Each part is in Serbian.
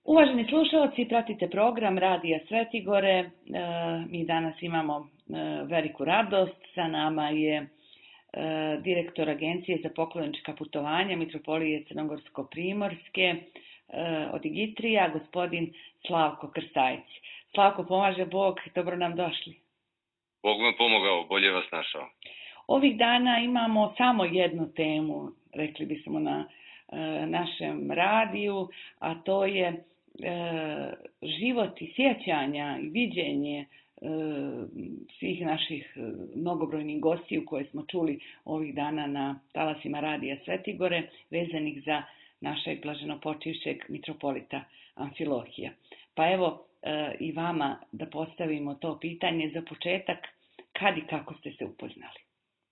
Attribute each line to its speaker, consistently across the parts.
Speaker 1: Uvaženi slušalci, pratite program Radija Svetigore. Mi danas imamo veliku radost. Sa nama je direktor Agencije za poklonička putovanja Mitropolije Crnogorsko-Primorske od Igitrija, gospodin Slavko Krstajec. Slavko, pomaže Bog, dobro nam došli.
Speaker 2: Bog vam pomogao, bolje vas našao.
Speaker 1: Ovih dana imamo samo jednu temu, rekli bismo na našem radiju, a to je život i sjećanja i viđenje svih naših mnogobrojnih gostiju koje smo čuli ovih dana na talasima Radija Svetigore, vezanih za našeg blaženopočivšeg mitropolita Amfilohija. Pa evo i vama da postavimo to pitanje za početak, kad i kako ste se upoznali?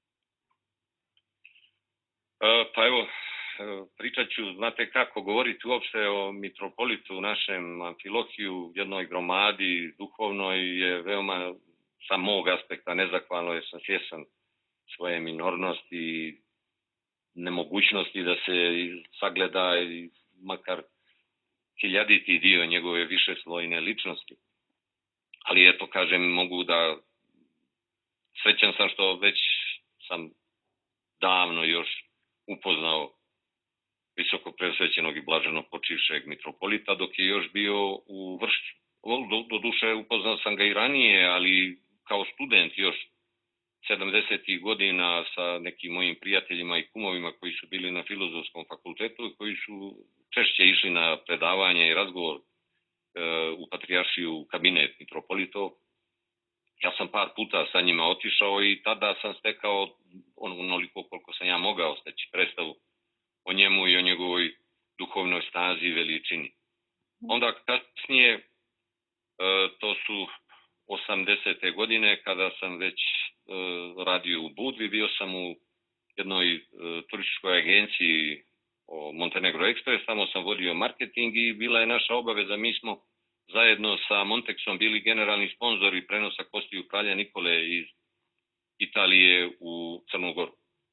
Speaker 2: Pa evo, pričat ću, znate kako, govoriti uopšte o mitropolitu našem Amfilohiju, jednoj gromadi duhovnoj je veoma sa mog aspekta nezahvalno, jer sam svjesan svoje minornosti i nemogućnosti da se sagleda makar hiljaditi dio njegove višeslojne ličnosti. Ali eto, kažem, mogu da srećan sam što već sam davno još upoznao visoko presvećenog i blaženo počivšeg mitropolita dok je još bio u Vršću. Doduše upoznao sam ga i ranije, ali kao student još 70. godina sa nekim mojim prijateljima i kumovima koji su bili na Filozofskom fakultetu i koji su češće išli na predavanje i razgovor u Patrijaršiju u kabinet mitropolitov. Ja sam par puta sa njima otišao i tada sam stekao onoliko koliko sam ja mogao steći predstavu o njemu i o njegovoj duhovnoj snazi i veličini. Onda kasnije, to su 80. godine, kada sam već radio u Budvi, bio sam u jednoj turističkoj agenciji Montenegro Express, tamo sam vodio marketing i bila je naša obaveza, mi smo zajedno sa Montexom bili generalni sponzori prenosa kostiju kralja Nikole iz Italije u Crnu Goru.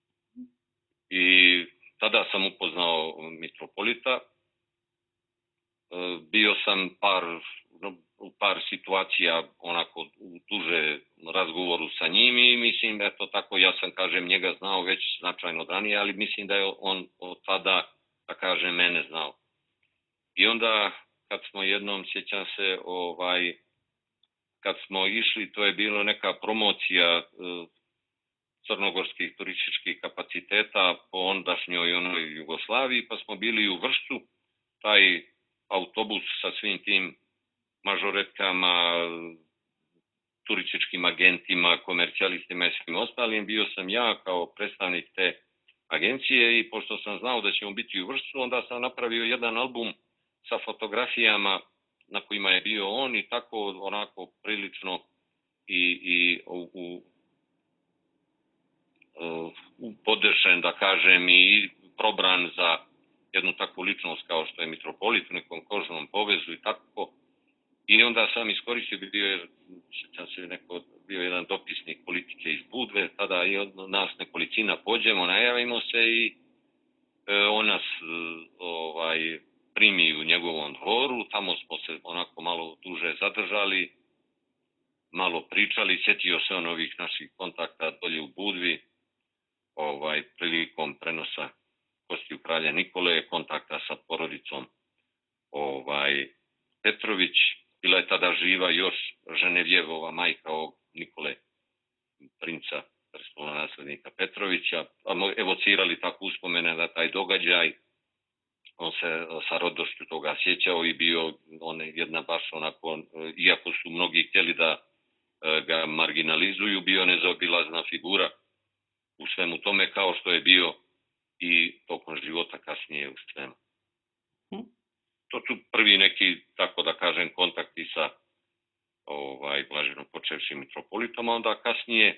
Speaker 2: I tada sam upoznao mitropolita, bio sam u par situacija onako u duže razgovoru sa njim i mislim, eto tako, ja sam, kažem, njega znao već značajno od ranije, ali mislim da je on od tada, da kažem, mene znao. I onda kad smo jednom, sjećam se, kad smo išli, to je bilo neka promocija crnogorskih turističkih kapaciteta po ondašnjoj onoj Jugoslaviji, pa smo bili u Vršcu, taj autobus sa svim tim mažoretkama, turističkim agentima, komercijalistima i svim ostalim, bio sam ja kao predstavnik te agencije i pošto sam znao da ćemo biti u Vršcu, onda sam napravio jedan album sa fotografijama na kojima je bio on i tako onako prilično i podešen, da kažem, i probran za jednu takvu ličnost kao što je mitropolit u nekom kožnom povezu i tako. I onda sam iskoristio, bio jedan dopisnik politike iz Budve, tada i od nas nekolicina pođemo, najavimo se i on nas primi u njegovom dvoru, tamo smo se onako malo duže zadržali, malo pričali, sjetio se on ovih naših kontakta dolje u Budvi, prilikom prenosa kostiju kralja Nikole, kontakta sa porodicom Petrović. Bila je tada živa još Ženevjevova majka Nikole, princa, prestolonaslednika Petrovića. Evocirali tako uspomene na taj događaj. On se sa radošću toga sjećao i bio on jedna baš onako, iako su mnogi htjeli da ga marginalizuju, bio nezaobilazna figura u svemu tome, kao što je bio i tokom života kasnije u svemu. To su prvi neki, tako da kažem, kontakti sa blaženo počevšim mitropolitom, a onda kasnije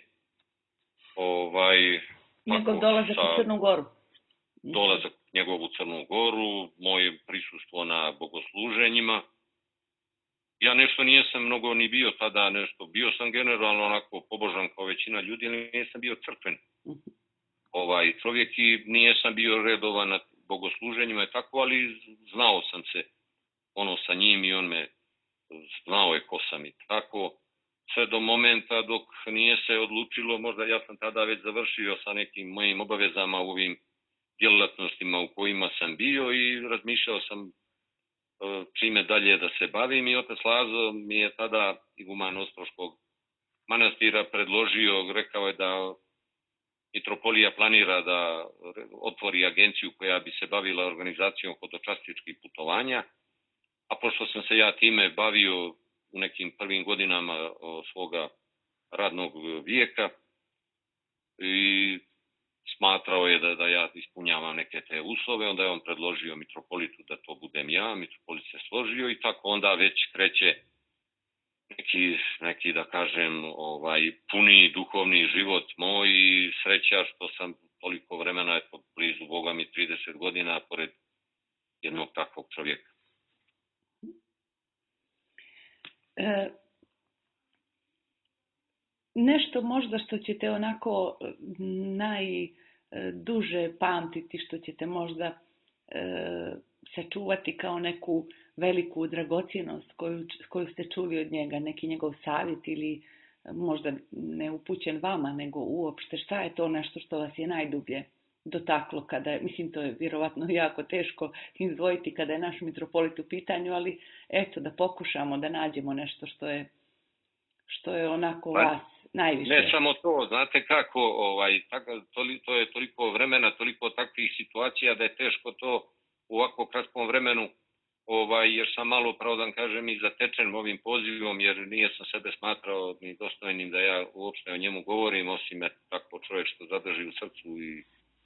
Speaker 1: njegov dolazak u Crnu Goru.
Speaker 2: Dolazak njegov u Crnu Goru, moje prisustvo na bogosluženjima. Ja nešto nisam mnogo ni bio tada, bio sam generalno onako pobožan kao većina ljudi, ali nisam bio crkven. Čovjek i nisam bio redovan na bogosluženjima i tako, ali znao sam se ono sa njim i on me znao je ko sam i tako. Sve do momenta dok nije se odlučilo, možda ja sam tada već završio sa nekim mojim obavezama u ovim djelatnostima u kojima sam bio i razmišljao sam čime dalje da se bavim i otac Lazo mi je tada iguman Ostroškog manastira predložio, rekao je da mitropolija planira da otvori agenciju koja bi se bavila organizacijom hodočastičkih putovanja, a pošto sam se ja time bavio u nekim prvim godinama svoga radnog vijeka i smatrao je da ja ispunjavam neke te uslove, onda je on predložio mitropolitu da to budem ja, mitropolit se složio i tako onda već kreće neki da kažem puni duhovni život moj i sreća što sam toliko vremena blizu Boga mi 30 godina pored jednog takvog čovjeka.
Speaker 1: Nešto možda što ćete onako najduže pamtiti, što ćete možda sačuvati kao neku veliku dragocjenost koju ste čuli od njega, neki njegov savjet ili možda ne upućen vama, nego uopšte šta je to nešto što vas je najdublje dotaklo kada, mislim to je vjerovatno jako teško izdvojiti kada je naš mitropolit u pitanju, ali eto da pokušamo da nađemo nešto što je onako vas najviše.
Speaker 2: Ne samo to, znate kako, to je toliko vremena, toliko takvih situacija da je teško to u ovako kratkom vremenu, jer sam malo, pravo da kažem, i zatečen ovim pozivom, jer nije sam sebe smatrao ni dostojnim da ja uopšte o njemu govorim, osim tako čovjek što zadrži u srcu i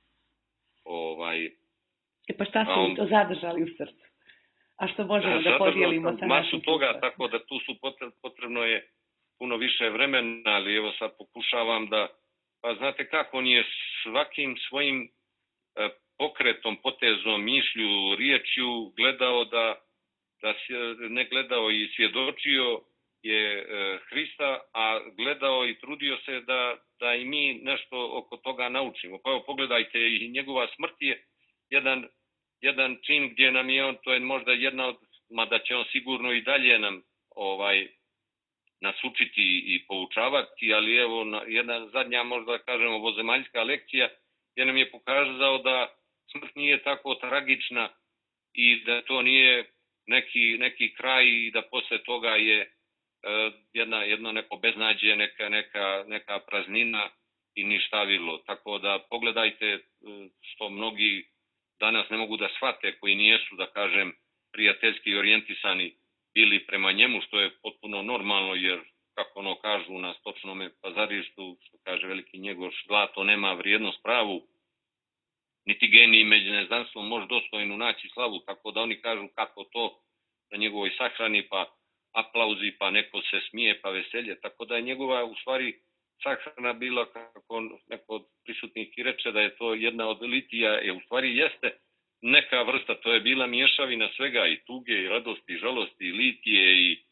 Speaker 1: pa šta ste vi to zadržali u srcu? A što možemo da podijelimo sa našim
Speaker 2: masu toga, tako da tu su potrebno je puno više vremena, ali evo sad pokušavam da, pa znate kako, on je svakim svojim pokretom, potezom, mišlju, riječju gledao ne gledao i svjedočio je Hrista, a gledao i trudio se da i mi nešto oko toga naučimo. Pa evo pogledajte, i njegova smrt je jedan čin gdje nam je on, to je možda jedna od, mada će on sigurno i dalje nam nas učiti i poučavati, ali evo jedna zadnja možda kažemo ovozemaljska lekcija gdje nam je pokazao da smrt nije tako tragična i da to nije neki kraj i da posle toga je jedno neko beznađe, neka praznina i ništavilo. Tako da pogledajte što mnogi danas ne mogu da shvate, koji nijesu, da kažem, prijateljski orijentisani bili prema njemu, što je potpuno normalno, jer kako ono kažu na stočnome pazarištu, što kaže veliki Njegoš, zlato nema vrijednost pravu, niti genij među neznanstvom može dostojnu naći slavu, tako da oni kažu kako to na njegovoj sahrani, pa aplauzi, pa neko se smije, pa veselje, tako da je njegova u stvari sahrana bila, kako neko od prisutnih i reče, da je to jedna od litija, u stvari jeste neka vrsta, to je bila mješavina svega, i tuge, i radosti, i žalosti, i litije, i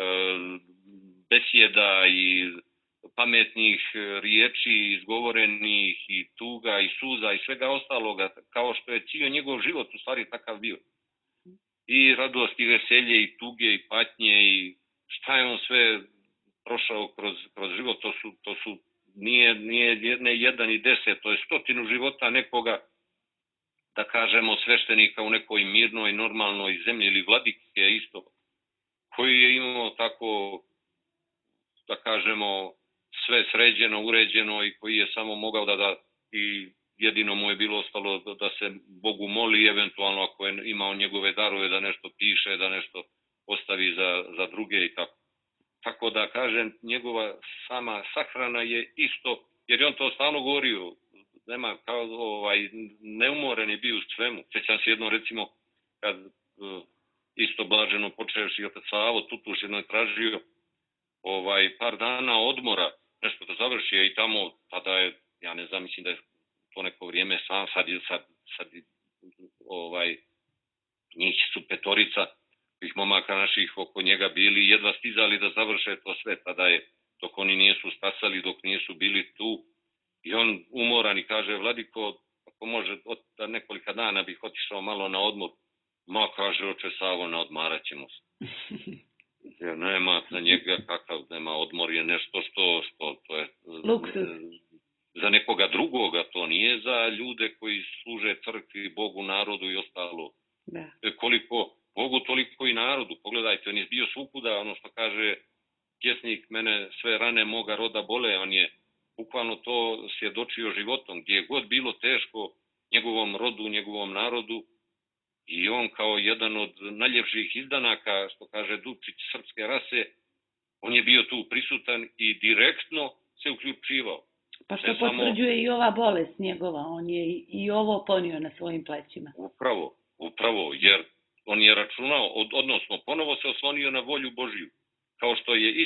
Speaker 2: besjeda, i pametnih riječi, izgovorenih, i tuga, i suza, i svega ostaloga, kao što je cijel njegov život u stvari takav bio. I radost, i veselje, i tuge, i patnje, i šta je on sve prošao kroz život, to su nije ne jedan i 10, to je 100 života nekoga, da kažemo, sveštenika u nekoj mirnoj, normalnoj zemlji, ili vladike isto, koji je imao tako, da kažemo, sve sređeno, uređeno i koji je samo mogao da i jedino mu je bilo ostalo da se Bogu moli, eventualno ako je imao njegove darove da nešto piše, da nešto ostavi za druge i tako. Tako da kažem, njegova sama sahrana je isto, jer je on to stalno govorio, nema kao neumoren je bio u svemu. Sjećam se jedno, recimo, kad isto blaženo počeš i otac Savo Tutuš jedno je tražio par dana odmora, nešto da završi, i tamo, tada je, ja ne znam, mislim da je to neko vrijeme sam, sad njih su 5 tih momaka naših oko njega bili, jedva stizali da završe to sve, tada je, dok oni nisu stasali, dok nisu bili tu, i on umoran i kaže, Vladiko, ako može, da nekolika dana bih otišao malo na odmor, Ma, kaže, oče Savo, naodmarat ćemo se. Jer nema za njega kakav, nema odmor je nešto što to je
Speaker 1: Luksuz.
Speaker 2: za nekoga drugoga, to nije za ljude koji služe crkvi, Bogu, narodu i ostalo.
Speaker 1: Da.
Speaker 2: Koliko Bogu, toliko i narodu. Pogledajte, on je bio svukuda, ono što kaže pjesnik, mene sve rane moga roda bole, on je bukvalno to svjedočio životom, gdje je god bilo teško njegovom rodu, njegovom narodu, i on kao jedan od najljepših izdanaka, što kaže Dubčić, srpske rase, on je bio tu prisutan i direktno se uključivao.
Speaker 1: Pa što potvrđuje i ova bolest njegova, on je i ovo ponio na svojim plećima.
Speaker 2: Upravo, jer on je računao, odnosno ponovo se oslonio na volju Božiju, kao što je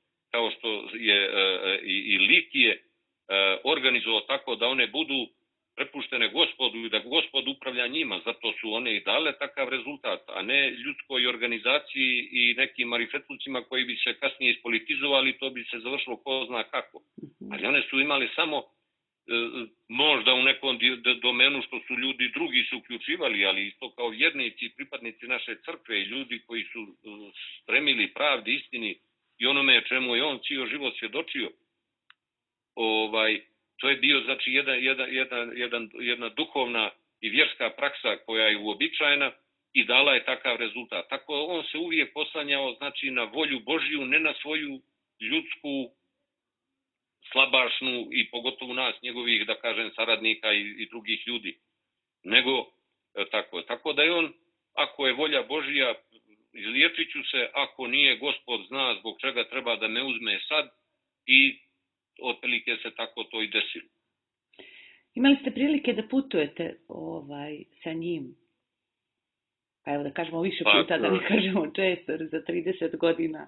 Speaker 2: i Litije organizovao tako da one budu prepuštene Gospodu i da Gospod upravlja njima, zato su one i dale takav rezultat, a ne ljudskoj organizaciji i nekim marifetlucima koji bi se kasnije ispolitizovali, to bi se završilo ko zna kako. Ali one su imali samo možda u nekom domenu što su ljudi drugi se uključivali, ali isto kao vjernici i pripadnici naše crkve i ljudi koji su stremili pravdi, istini i onome čemu je on cijel život svjedočio. To je bio znači jedna duhovna i vjerska praksa koja je uobičajena i dala je takav rezultat. Tako on se uvijek poslanjao znači na volju Božju, ne na svoju ljudsku slabašnu i pogotovo nas, njegovih, da kažem, saradnika i drugih ljudi. Nego tako da je on, ako je volja Božja, izliječit ću se, ako nije, Gospod zna zbog čega treba da me uzme sad, i otprilike se tako to i desilo.
Speaker 1: Imali ste prilike da putujete sa njim? Pa evo da kažemo više puta, da ne kažemo često, za 30 godina.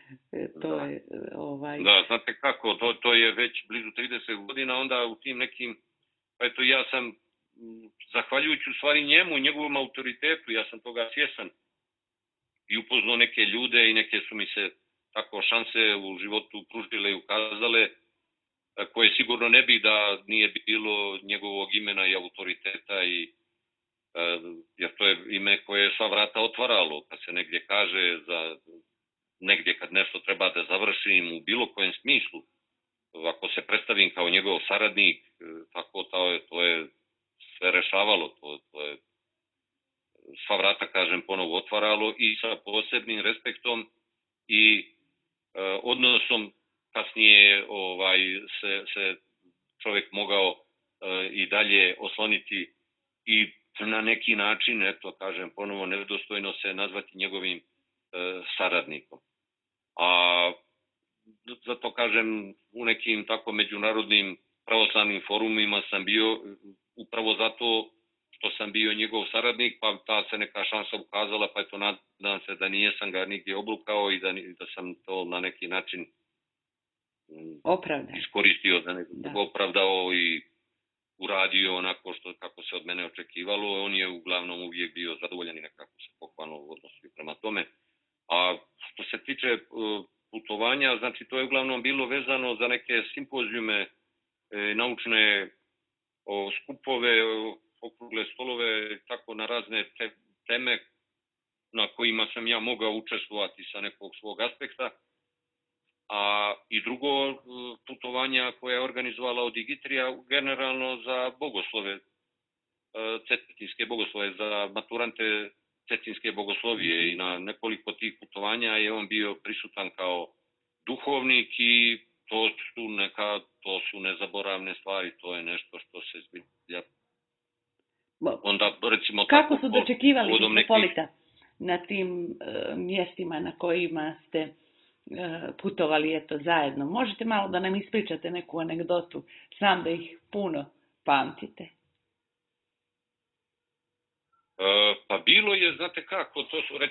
Speaker 2: Da, znate kako, to je već blizu 30 godina, onda u tim nekim, eto ja sam, zahvaljujući u stvari njemu, njegovom autoritetu, ja sam toga svjesan i upoznao neke ljude i neke su mi se tako šanse u životu pružile i ukazale, koje sigurno ne bi da nije bilo njegovog imena i autoriteta, jer to je ime koje je sva vrata otvaralo, kad se negdje kaže negdje kad nešto treba da završim u bilo kojem smislu, ako se predstavim kao njegov saradnik, tako to je sve rešavalo, to je sva vrata, kažem, ponovo otvaralo i sa posebnim respektom i odnosom kasnije se čovjek mogao i dalje osloniti i na neki način, eto kažem ponovo, nedostojno se nazvati njegovim saradnikom. A zato kažem, u nekim tako međunarodnim pravoslavnim forumima sam bio upravo zato što sam bio njegov saradnik, pa ta se neka šansa ukazala, pa eto nadam se da nijesam ga nigdje oblukao i da sam to na neki način iskoristio, da opravdao i uradio onako kako se od mene očekivalo. On je uglavnom uvijek bio zadovoljan i nekako se pohvalno odnosio prema tome. A što se tiče putovanja, znači to je uglavnom bilo vezano za neke simpozijume, naučne skupove, okrugle stolove, tako na razne teme na kojima sam ja mogao učestvovati sa nekog svog aspekta. A i drugo, putovanja koja je organizovala od Digitrija generalno za bogoslove, cetinske bogoslove, za maturante cetinske bogoslovije, i na nekoliko tih putovanja je on bio prisutan kao duhovnik i to su nezaboravne stvari, to je nešto što se zbilja. Onda, recimo,
Speaker 1: kako su dočekivali mitropolita na tim mjestima na kojima ste putovali zajedno? Možete malo da nam ispričate neku anegdotu, znam da ih puno pamtite.
Speaker 2: Pa bilo je, znate kako, to su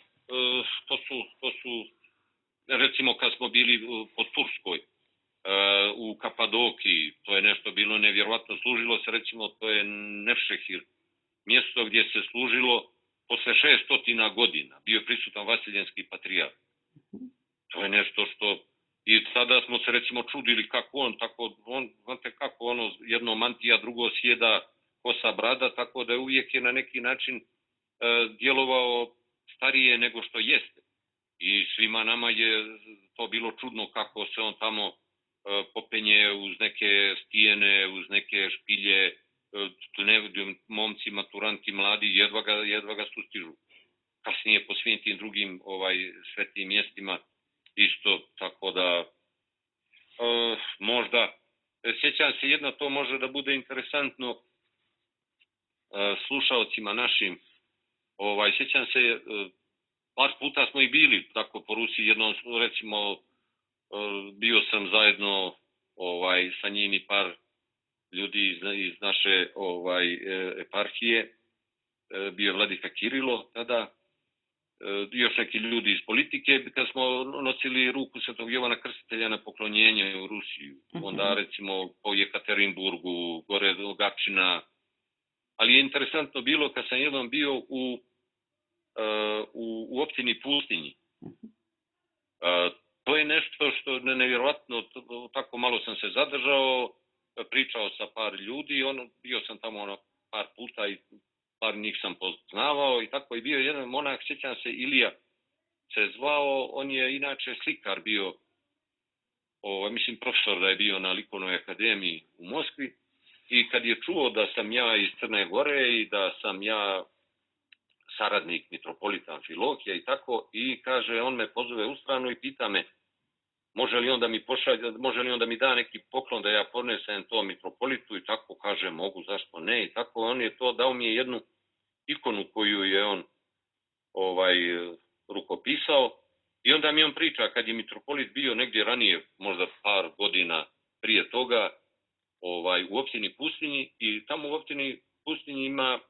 Speaker 2: recimo kad smo bili po Turskoj, u Kapadokiji, to je nešto bilo nevjerovatno, služilo se, recimo, to je Nevšehir, mjesto gdje se služilo posle 600 godina, bio je prisutan Vasiljenski patrijarh. To je nešto što, i tada smo se recimo čudili kako on, znate kako ono, jedno mantija, drugo sjeda, kosa brada, tako da uvijek je na neki način djelovao starije nego što jeste. I svima nama je to bilo čudno kako se on tamo popenje uz neke stijene, uz neke špilje, momci, maturanti, mladi, jedva ga sustižu. Kasnije po svim tim drugim svetim mjestima isto, tako da možda, sjećam se jedno, to može da bude interesantno slušaocima našim, sjećam se, par puta smo i bili tako po Rusiji, jednom recimo bio sam zajedno sa njim i par ljudi iz naše eparhije, bio Vladika Kirilo tada, još neki ljudi iz politike, kad smo nosili ruku Svetog Jovana Krstitelja na poklonjenje u Rusiju, onda recimo po Jekaterinburgu, gore do Gačina, ali je interesantno bilo kad sam jednom bio u općini Pustinji. To je nešto što je nevjerojatno, tako malo sam se zadržao, pričao sa par ljudi, bio sam tamo par puta i par njih sam poznavao i tako je bio jedan monah, sjećam se, Ilija se zvao, on je inače slikar bio, mislim profesor da je bio na Likovnoj akademiji u Moskvi, i kad je čuo da sam ja iz Crne Gore i da sam ja saradnik mitropolita Amfilohija i tako, i kaže, on me pozove u stranu i pita me može li on da mi da neki poklon da ja ponesem to mitropolitu i tako, kaže, mogu, zašto ne, i tako on je to dao mi je jednu ikonu koju je on rukopisao, i onda mi on priča kad je mitropolit bio negdje ranije, možda par godina prije toga, u općini Pustinji, i tamo u općini Pustinji ima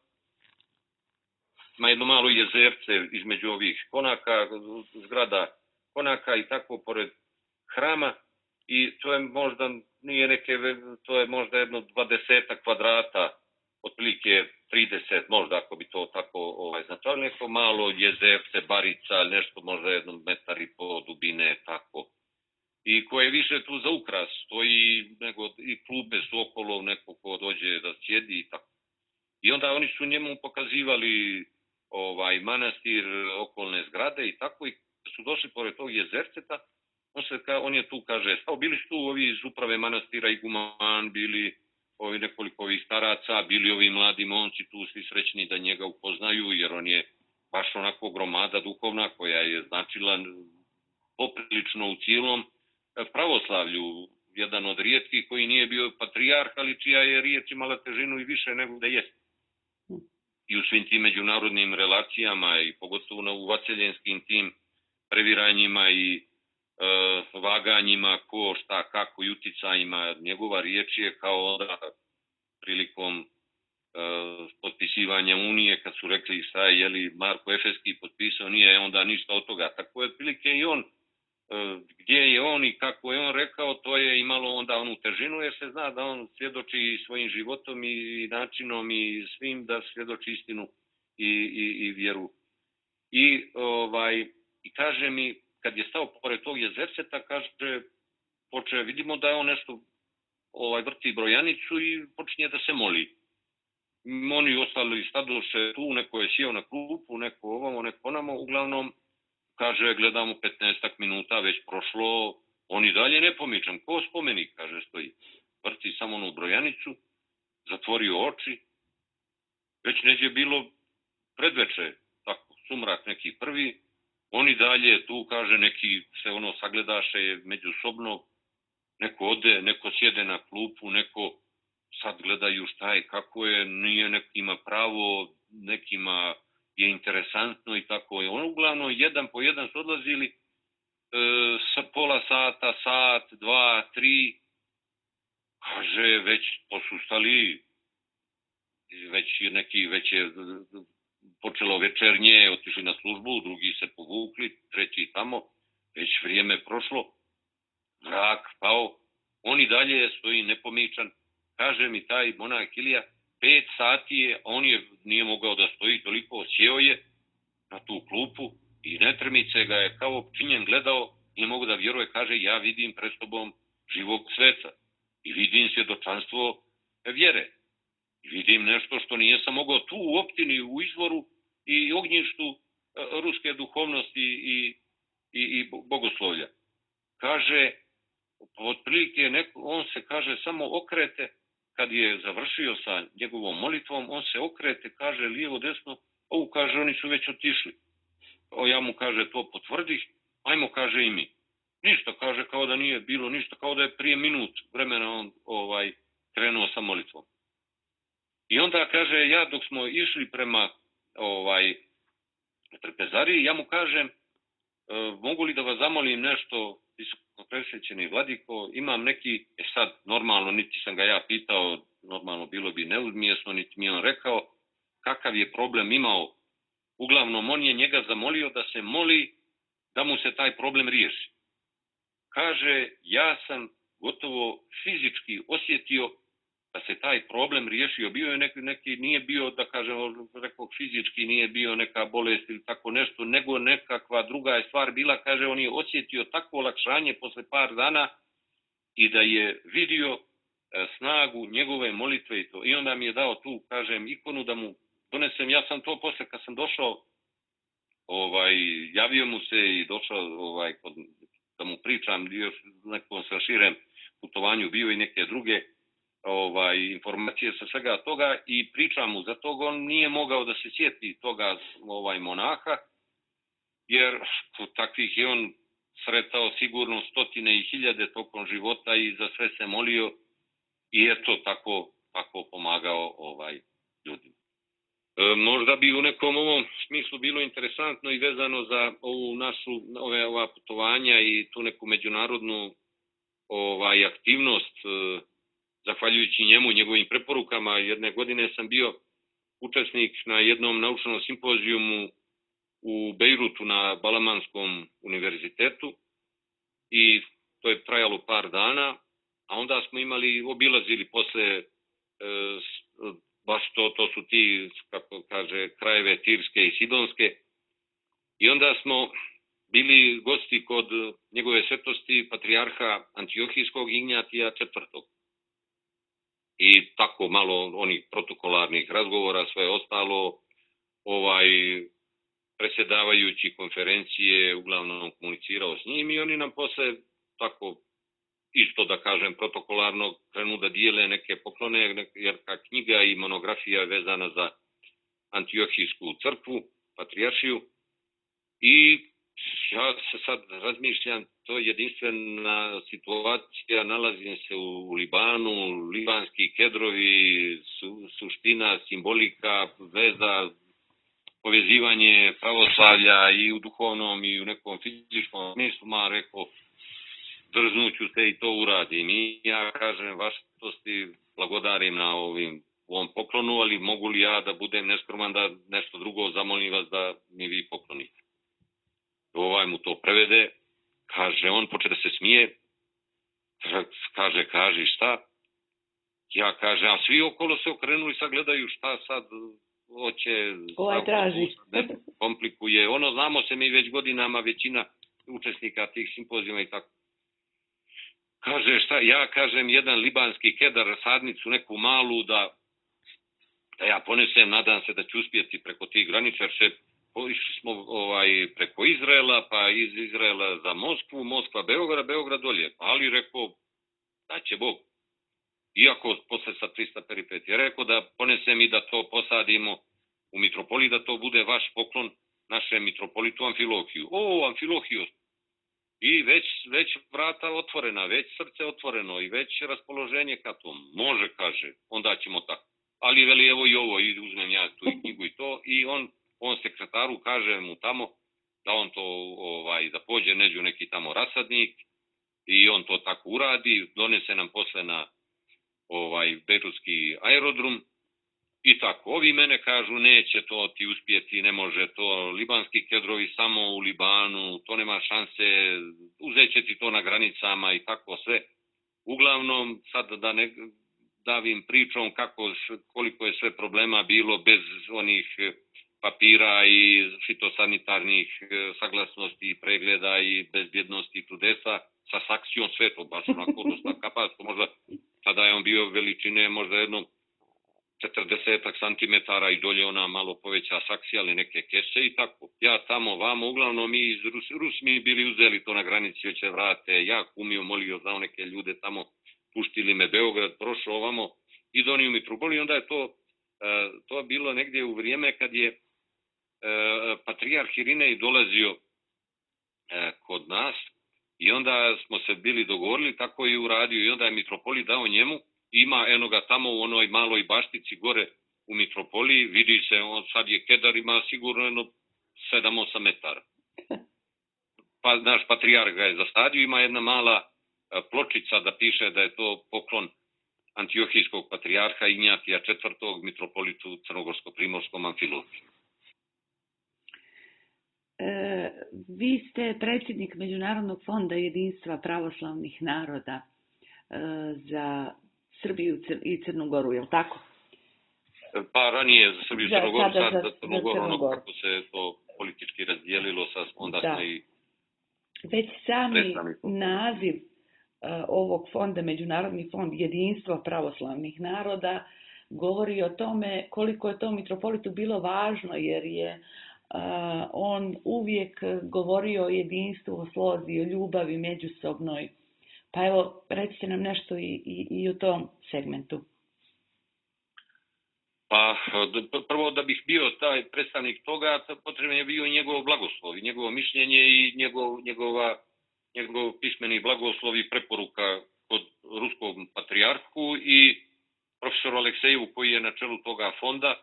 Speaker 2: jedno malo jezerce između ovih konaka, zgrada konaka i tako pored hrama, i to je možda to je možda jedno 20 kvadrata, otprilike 30, možda ako bi to tako značalo, neko malo jezerce, barica, nešto možda 1,5 metar dubine, tako. I koje je više tu za ukras, stoji i klupe su okolo, neko ko dođe da sjedi i tako. I onda oni su njemu pokazivali manastir, okolne zgrade i tako, i su došli pored tog jezerceta, on je tu, kaže, bili su tu ovi iz uprave manastira, iguman, bili nekoliko ovih staraca, bili ovi mladi momci tu, svi srećni da njega upoznaju, jer on je baš onako gromada duhovna koja je značila poprilično u cijelom pravoslavlju, jedan od rijetkih koji nije bio patrijarh, ali čija je riječ imala težinu i više nego da jeste. I u svim tim međunarodnim relacijama i pogotovo u vaseljenskim tim previranjima i vaganjima ko, šta, kako i uticajima, njegova riječ je kao onda prilikom potpisivanja Unije, kad su rekli šta je Marko Efeski potpisao, nije onda ništa od toga. Tako je otprilike i on, gdje je on i kako je on rekao, to je imalo onda onu težinu, jer se zna da on svjedoči svojim životom i načinom i svim, da svjedoči istinu i vjeru. I kaže mi, kad je stao pored tog jezerceta, kaže, vidimo da je on nešto vrti brojanicu i počinje da se moli. Oni ostali stadoše tu, neko je sjeo na klupu, neko ovamo, neko onamo, uglavnom, kaže, gledamo 15 minuta, već prošlo, on i dalje nepomičan, ko spomenik, kaže, stoji. Vrti samo onu brojanicu, zatvorio oči, već neđe bilo predveče, tako, sumrak neki prvi, oni dalje tu, kaže, neki se sagledaše međusobno, neko ode, neko sjede na klupu, neko sad gledaju šta je, kako je, nije, nekima pravo, nekima je interesantno i tako je. Uglavnom, jedan po jedan su odlazili, sa pola sata, sat, 2, 3, kaže, već posustali, već je počelo večernje, otišli na službu, drugi se povukli, treći tamo, već vrijeme prošlo, mrak pao, on i dalje stoji nepomičan, kaže mi taj monah Ilija, 5 sati je, a on nije mogao da stoji toliko, sjeo je na tu klupu i netrmice ga je kao činjen gledao, nije mogu da vjeruje, kaže, ja vidim pred sobom živog sveca i vidim svjedočanstvo vjere. I vidim nešto što nije sam mogao tu u optini, u izvoru, i ognjištu ruske duhovnosti i bogoslovlja. Kaže, otprilike on se, kaže, samo okrete, kad je završio sa njegovom molitvom, on se okrete, kaže, lijevo, desno, kaže, oni su već otišli. Ja mu, kaže, to potvrdih, ajmo, kaže, i mi. Ništa, kaže, kao da nije bilo ništa, kao da je prije minut vremena on krenuo sa molitvom. I onda, kaže, ja dok smo išli prema trpezariji, ja mu kažem, mogu li da vas zamolim nešto, visokopresvećeni vladiko, imam neki, sad normalno, niti sam ga ja pitao, normalno bilo bi neumjesno, niti mi on rekao kakav je problem imao. Uglavnom, on je njega zamolio da se moli da mu se taj problem riješi. Kaže, ja sam gotovo fizički osjetio da se taj problem riješio. Bio je neki, nije bio, da kažem, rekao fizički, nije bio neka bolest ili tako nešto, nego nekakva druga je stvar bila. Kaže, on je osjetio takvo olakšanje posle par dana i da je vidio snagu njegove molitve i to. I onda mi je dao tu, kažem, ikonu da mu donesem. Ja sam to posle kad sam došao, javio mu se i došao da mu pričam, još nekom sa širem putovanju bio i neke druge informacije sa svega toga i pričam mu za toga. On nije mogao da se sjeti toga monaha, jer takvih je on sretao sigurno stotine i hiljade tokom života i za sve se molio i eto tako pomagao ljudima. Možda bi u nekom ovom smislu bilo interesantno i vezano za ovu našu ova putovanja i tu neku međunarodnu aktivnost, zahvaljujući njemu, njegovim preporukama. Jedne godine sam bio učesnik na jednom naučnom simpozijumu u Bejrutu na Balamanskom univerzitetu i to je trajalo par dana, a onda smo obilazili posle baš to su ti, kako kaže, krajeve Tirske i Sidonske. I onda smo bili gosti kod njegove svetosti patrijarha Antiohijskog Ignjatija IV. I tako malo onih protokolarnih razgovora, sve ostalo, predsjedavajući konferencije uglavnom komunicirao s njim i oni nam posle tako isto, da kažem, protokolarno krenu da dijele neke poklone, jer knjiga i monografija je vezana za Antiohijsku crkvu, patrijaršiju. I ja se sad razmišljam, to je jedinstvena situacija, nalazim se u Libanu, libanski kedrovi, suština, simbolika, veza, povezivanje pravoslavlja i u duhovnom i u nekom fizičkom smislu, rekao, drznuću se i to uradim. I ja kažem, vaštosti, blagodarim na ovom poklonu, ali mogu li ja da budem neskroman da nešto drugo, zamolim vas da mi vi poklonite. Mu to prevede, kaže, on poče da se smije, kaže, kaži šta? Ja kaže, a svi okolo se okrenuli, sad gledaju šta sad hoće,
Speaker 1: traži.
Speaker 2: komplikuje. Znamo se mi već godinama, većina učesnika tih simpozijuma i tako. Kaže, šta? Ja kažem, jedan libanski kedar, sadnicu neku malu, da ja ponesem, nadam se da ću uspjeti preko tih granica, jer išli smo preko Izraela, pa iz Izraela za Moskvu, Moskva, Beograd, Beograd dolje. Ali rekao, da će Bog. Iako posle sa 300 peripetija. Rekao da ponesem i da to posadimo u mitropoliji, da to bude vaš poklon našem mitropolitu Amfilohiju. Amfilohiju. I već vrata otvorena, već srce otvoreno i već raspoloženje ka tom. Može, kaže, onda ćemo tako. Ali veli, evo i ovo, i uzmem ja tu i knjigu i to. I on sekretaru kaže mu tamo da on to, da pođe neđu neki tamo rasadnik i on to tako uradi, donese nam posle na Bejrutski aerodrom i tako. Ovi mene kažu, neće to ti uspjeti, ne može to, libanski kedrovi samo u Libanu, to nema šanse, uzet će ti to na granicama i tako sve. Uglavnom, sad da ne davim pričom koliko je sve problema bilo bez onih papira i fitosanitarnih saglasnosti i pregleda i bezbjednosti čudesa sa saksijom, sve to baš onako dosta kapacno, možda tada je on bio veličine možda jednog 40 santimetara i dolje ona malo poveća saksija, ali neke kese i tako. Ja tamo, vamo, uglavnom mi iz Rusmi bili uzeli to na granici, hoće vrate, ja kumio, molio, znao neke ljude tamo, puštili me Beograd, prošao ovamo i donio mi Truboli i onda je to bilo negdje u vrijeme kad je patrijarh Irinej dolazio kod nas i onda smo se bili dogovorili, tako je uradio i onda je mitropolit dao njemu, ima eno ga tamo u onoj maloj baštici gore u mitropoliji, vidi se, on sad je kedar, ima sigurno jedno 7-8 metara. Pa naš patrijarh ga je zasadio, ima jedna mala pločica da piše da je to poklon Antiohijskog patrijarha Ignjatija IV. Mitropolitu Crnogorsko-primorskom Amfilohiju.
Speaker 1: Vi ste predsjednik Međunarodnog fonda jedinstva pravoslavnih naroda za Srbiju i Crnu Goru, je li tako?
Speaker 2: Pa ranije za Srbiju i Crnu Goru, sad za Crnu Goru, ono kako se to politički razdijelilo, onda smo i...
Speaker 1: Već sami naziv ovog fonda, Međunarodni fond jedinstva pravoslavnih naroda, govori o tome koliko je to mitropolitu bilo važno, jer je on uvijek govorio o jedinstvu, o slozi, o ljubavi međusobnoj. Pa evo, recite nam nešto i o tom segmentu.
Speaker 2: Pa prvo da bih bio taj predstavnik toga, potrebno je bio njegov blagoslov i njegovo mišljenje i njegov pismeni blagoslov i preporuka kod ruskog patrijarhu i profesoru Aleksejevu koji je na čelu toga fonda.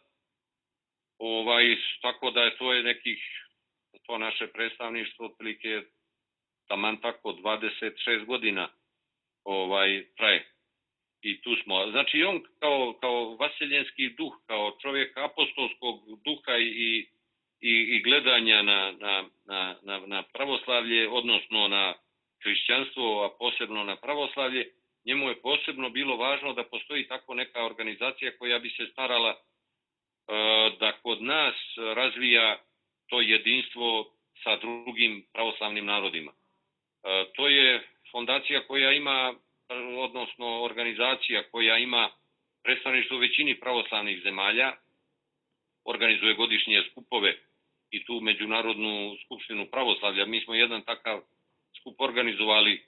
Speaker 2: Tako da je to naše predstavništvo otprilike taman tako 26 godina traje. I tu smo. Znači on kao vaseljenski duh, kao čovjek apostolskog duha i gledanja na pravoslavlje, odnosno na hrišćanstvo, a posebno na pravoslavlje, njemu je posebno bilo važno da postoji tako neka organizacija koja bi se starala da kod nas razvija to jedinstvo sa drugim pravoslavnim narodima. To je fondacija koja ima, odnosno organizacija koja ima predstavništvo u većini pravoslavnih zemalja, organizuje godišnje skupove i tu Međunarodnu skupštinu pravoslavlja. Mi smo jedan takav skup organizovali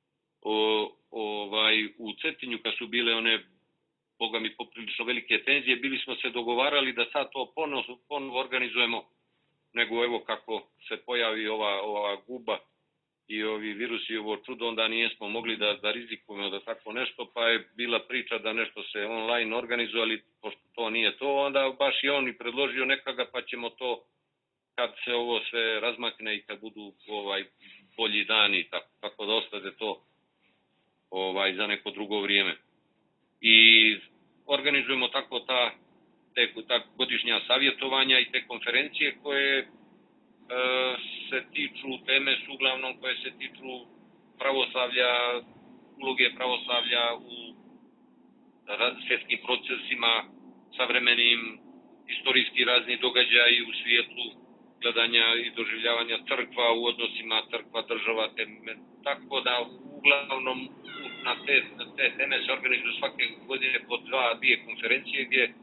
Speaker 2: u Cetinju kad su bile one, boga mi, poprilično velike tenzije. Bili smo se dogovarali da sad to ponovo organizujemo, nego evo kako se pojavi ova guba i ovi virusi i ovo čudo, onda nijesmo mogli da rizikujemo da tako nešto, pa je bila priča da nešto se online organizuje, ali pošto to nije to, onda baš i on i predložio nekaga, pa ćemo to kad se ovo sve razmakne i kad budu bolji dani, tako da ostade to za neko drugo vrijeme. I organizujemo tako ta godišnja savjetovanja i te konferencije koje se tiču, teme su uglavnom koje se tiču pravoslavlja, uloge pravoslavlja u svjetskim procesima, savremenim istorijski razni događaji u svijetu, gledanja i doživljavanja crkva u odnosima crkva-država, tako da uglavnom na te teme se organizuju svake godine po dvije konferencije gdje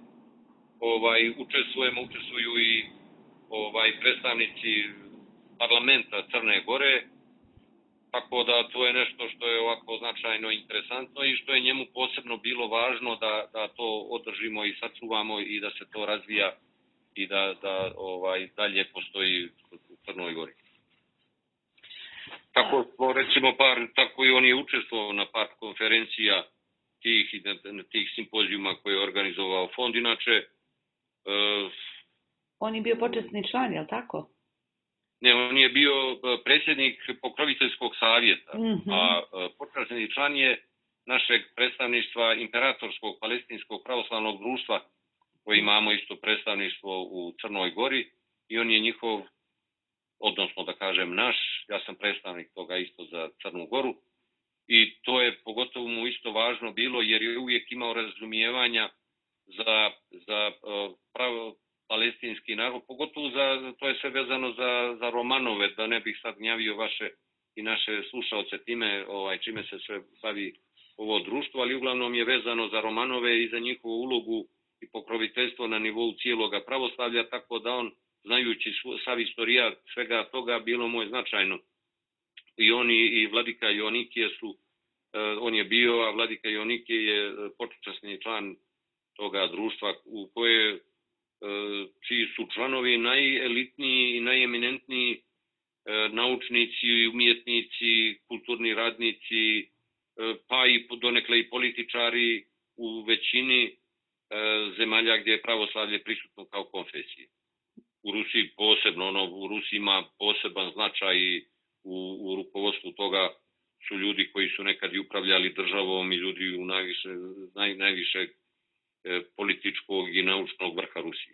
Speaker 2: učestvuju i predstavnici parlamenta Crne Gore, tako da to je nešto što je ovako značajno interesantno i što je njemu posebno bilo važno da to održimo i sačuvamo i da se to razvija i da dalje postoji u Crnoj Gori. Tako smo recimo tako i on je učestvovao na par konferencija tih simpozijuma koje je organizovao fond. Inače,
Speaker 1: on je bio počasni član, je li tako?
Speaker 2: Ne, on je bio predsjednik pokroviteljskog savjeta, a počasni član je našeg predstavništva Imperatorskog palestinskog pravoslavnog društva, koji imamo isto predstavništvo u Crnoj Gori i on je njihov, odnosno da kažem naš, ja sam predstavnik toga isto za Crnu Goru i to je pogotovo mu isto važno bilo jer je uvijek imao razumijevanja za palestinski narod, pogotovo to je sve vezano za Romanove, da ne bih sad gnjavio vaše i naše slušaoce time čime se sve bavi ovo društvo, ali uglavnom je vezano za Romanove i za njihovu ulogu i pokroviteljstvo na nivou cijeloga pravoslavlja, tako da on, znajući sav istorijat svega toga, bilo mu je značajno. I oni i vladika Joanikije su, on je bio, a vladika Joanikije je počasni član toga društva u koje, čiji su članovi najelitniji i najeminentniji naučnici, umjetnici, kulturni radnici, pa i donekle i političari u većini zemalja gdje je pravoslavlje prisutno kao konfesije. U Rusiji posebno, u Rusiji ima poseban značaj i u rukovodstvu toga su ljudi koji su nekad i upravljali državom i ljudi u najviše političkog i naučnog vrha Rusije.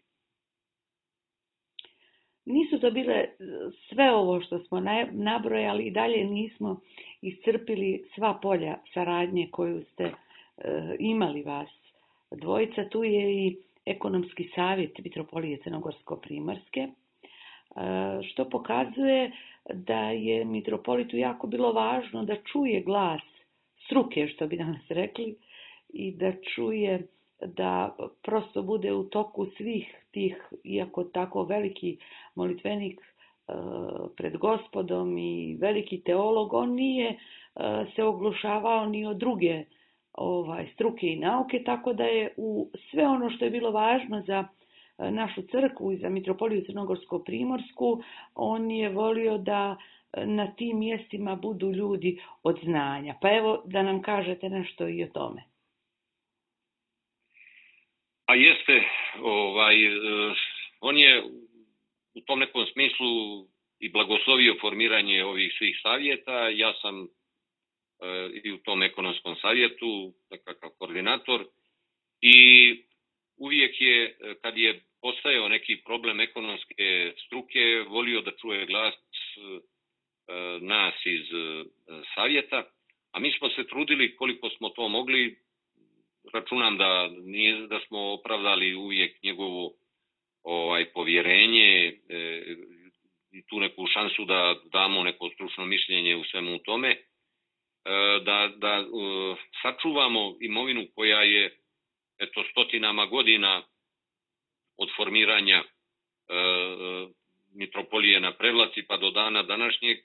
Speaker 1: Nisu to bile sve ovo što smo nabrojali i dalje nismo iscrpili sva polja saradnje koju ste imali vas dvojica. Tu je i ekonomski savjet Mitropolije Crnogorsko-Primorske, što pokazuje da je mitropolitu jako bilo važno da čuje glas struke, što bi danas rekli, i da čuje da prosto bude u toku svih tih, iako tako veliki molitvenik pred Gospodom i veliki teolog, on nije se oglušavao ni od druge struke i nauke, tako da je u sve ono što je bilo važno za našu crkvu i za Mitropoliju Crnogorsko-Primorsku, on je volio da na tim mjestima budu ljudi od znanja. Pa evo da nam kažete nešto i o tome.
Speaker 2: A jeste, on je u tom nekom smislu i blagoslovio formiranje ovih svih savjeta. Ja sam i u tom ekonomskom savjetu kao koordinator i uvijek je, kad je postajao neki problem ekonomske struke, volio da čuje glas nas iz savjeta, a mi smo se trudili koliko smo to mogli. Računam da smo opravdali uvijek njegovo povjerenje i tu neku šansu da damo neko stručno mišljenje u svemu tome, da sačuvamo imovinu koja je stotinama godina od formiranja Mitropolije na Prevlaci pa do dana današnjeg.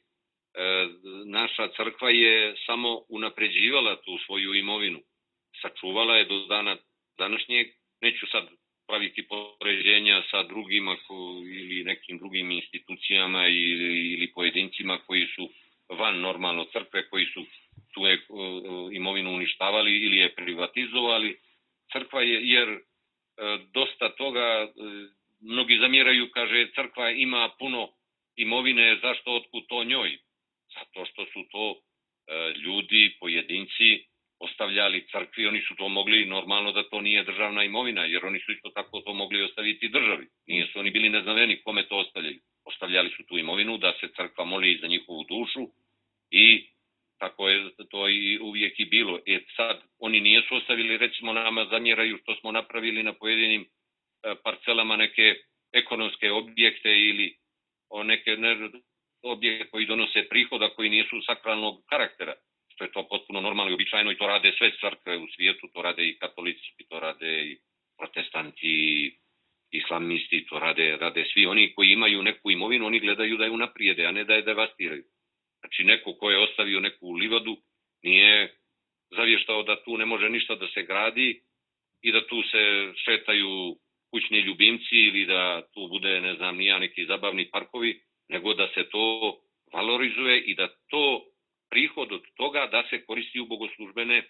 Speaker 2: Naša crkva je samo unapređivala tu svoju imovinu. Sačuvala je do dana današnjeg. Neću sad praviti poređenja sa drugima ili nekim drugim institucijama ili pojedincima koji su van normalno crkve, koji su tu imovinu uništavali ili je privatizovali. Crkva je, jer dosta toga, mnogi zamjeraju, kaže, crkva ima puno imovine, zašto, otkud to njoj? Zato što su to ljudi, pojedinci ostavljali crkvi, oni su to mogli, normalno da to nije državna imovina, jer oni su isto tako to mogli ostaviti državi. Nisu oni bili neznaveni kome to ostavljaju. Ostavljali su tu imovinu da se crkva moli za njihovu dušu i tako je to i uvijek i bilo. Sad, oni nisu ostavili, recimo nama zamjeraju što smo napravili na pojedinim parcelama neke ekonomske objekte ili neke objekte koji donose prihoda koji nisu sakralnog karaktera. Što je to potpuno normalno i običajno i to rade sve crkve u svijetu, to rade i katolici, to rade i protestanti, i islamisti, to rade svi oni koji imaju neku imovinu, oni gledaju da je unaprijede, a ne da je devastiraju. Znači neko ko je ostavio neku livadu nije zavještao da tu ne može ništa da se gradi i da tu se šetaju kućni ljubimci ili da tu bude, ne znam, nija neki zabavni parkovi, nego da se to valorizuje i da to prihod od toga da se koristi u bogoslužbene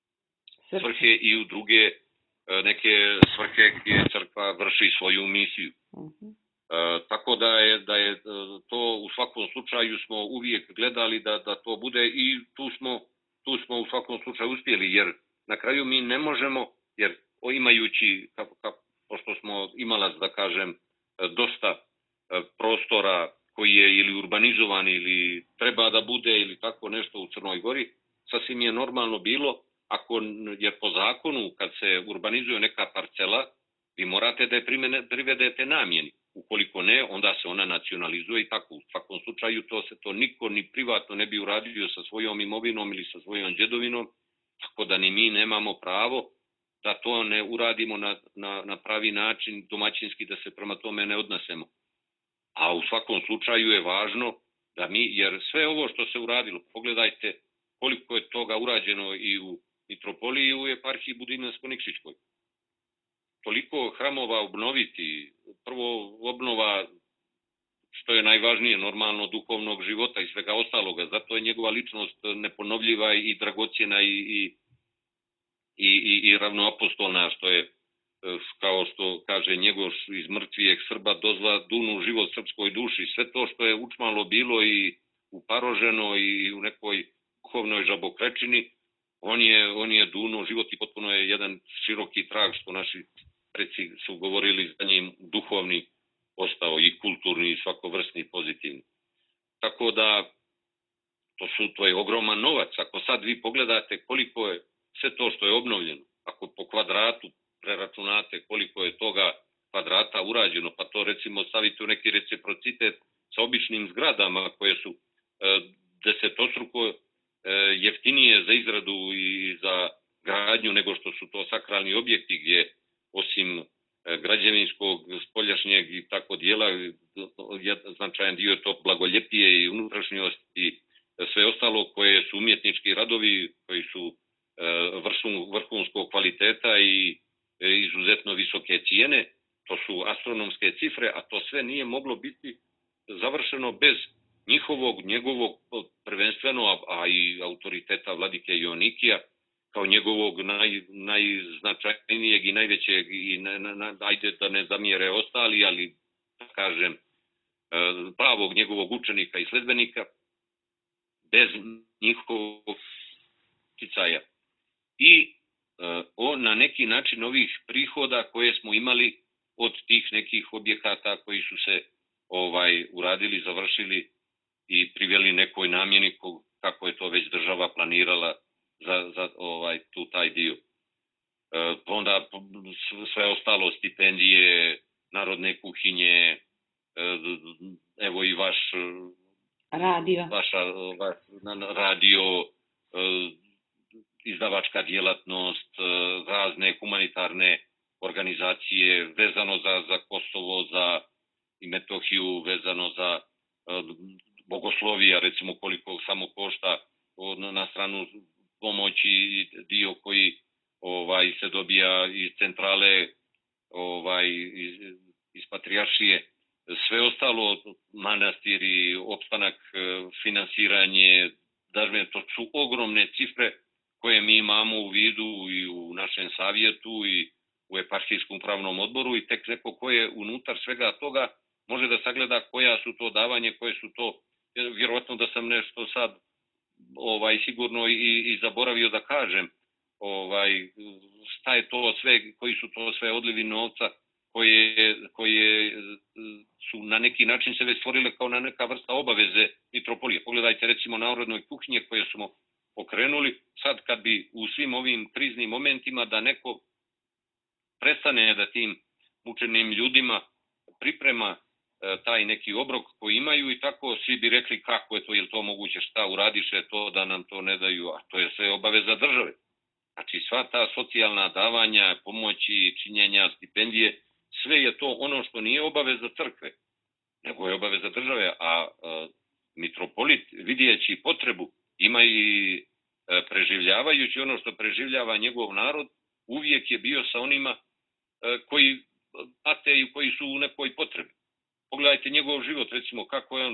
Speaker 2: svrhe i u druge neke svrhe gdje crkva vrši svoju misiju. Tako da je to u svakom slučaju smo uvijek gledali da to bude i tu smo u svakom slučaju uspjeli, jer na kraju mi ne možemo, jer imajući, pošto smo imalac, da kažem, dosta prostora koji je ili urbanizovan ili treba da bude ili tako nešto u Crnoj Gori, sasvim je normalno bilo, jer po zakonu kad se urbanizuje neka parcela, vi morate da je privedete namjeni. Ukoliko ne, onda se ona nacionalizuje i tako. U svakom slučaju to niko ni privatno ne bi uradio sa svojom imovinom ili sa svojom djedovinom, tako da ni mi nemamo pravo da to ne uradimo na pravi način, domaćinski, da se prema tome ne odnesemo. A u svakom slučaju je važno da jer sve ovo što se uradilo, pogledajte koliko je toga urađeno i u mitropoliji i u eparhiji Budimljansko-Nikšićkoj. Toliko hramova obnoviti, prvo obnova, što je najvažnije, normalno duhovnog života i svega ostaloga, zato je njegova ličnost neponovljiva i dragocjena i ravnoapostolna, što je, kao što kaže Njegoš, iz mrtvijeg Srba dozva dunu život srpskoj duši. Sve to što je učmalo bilo i uparoženo i u nekoj duhovnoj žabokrečini, on je duno život i potpuno je jedan široki trag, što naši preci su govorili, za njim duhovni ostao i kulturni i svakovrsni pozitivni. Tako da to je ogroman novac. Ako sad vi pogledate koliko je sve to što je obnovljeno, ako po kvadratu preračunate koliko je toga kvadrata urađeno, pa to recimo stavite u neki reciprocitet sa običnim zgradama koje su desetostruko jeftinije za izradu i za gradnju nego što su to sakralni objekti, gdje osim građevinskog, spoljašnjeg i tako dijela, značajan dio je to blagoljepije i unutrašnjost i sve ostalo koje su umjetnički radovi koji su vrhunskog kvaliteta i izuzetno visoke cijene. To su astronomske cifre, a to sve nije moglo biti završeno bez njegovog prvenstveno, a i autoriteta vladike Joanikija, kao njegovog najznačajnijeg i najvećeg, i ajde da ne zamjere ostali, ali da kažem pravog njegovog učenika i sledbenika, bez njihovog uticaja. I na neki način ovih prihoda koje smo imali od tih nekih objekata koji su se uradili, završili i priveli nekoj namjeni kako je to već država planirala za taj dio. Onda sve ostalo, stipendije, narodne kuhinje, evo i vaš radio, izdavačka djelatnost, razne humanitarne organizacije vezano za Kosovo, za i Metohiju, vezano za bogoslovija, recimo koliko samo košta na stranu pomoći, dio koji se dobija iz centrale, iz patrijaršije. Sve ostalo, manastiri, opstanak, finansiranje, to su ogromne cifre koje mi imamo u vidu i u našem savjetu i u eparhijskom upravnom odboru, i tek neko ko je unutar svega toga može da sagleda koja su to davanje, koje su to, vjerovatno da sam nešto sad sigurno i zaboravio da kažem, šta je to sve, koji su to sve odlivi novca koje su na neki način se već stvorile kao na neka vrsta obaveze mitropolije. Pogledajte recimo narodnoj kuhinje koje smo pokrenuli, sad kad bi u svim ovim kriznim momentima da neko prestane da tim mučenim ljudima priprema taj neki obrok koji imaju, i tako svi bi rekli kako je to, je li to moguće, šta uradiše to da nam to ne daju, a to je sve obaveza države. Znači sva ta socijalna davanja, pomoći, činjenja, stipendije, sve je to ono što nije obaveza crkve, nego je obaveza države, a mitropolit, vidjeći potrebu, ima i preživljavajući ono što preživljava njegov narod, uvijek je bio sa onima koji pate i koji su u nekoj potrebi. Pogledajte njegov život, recimo kako je on,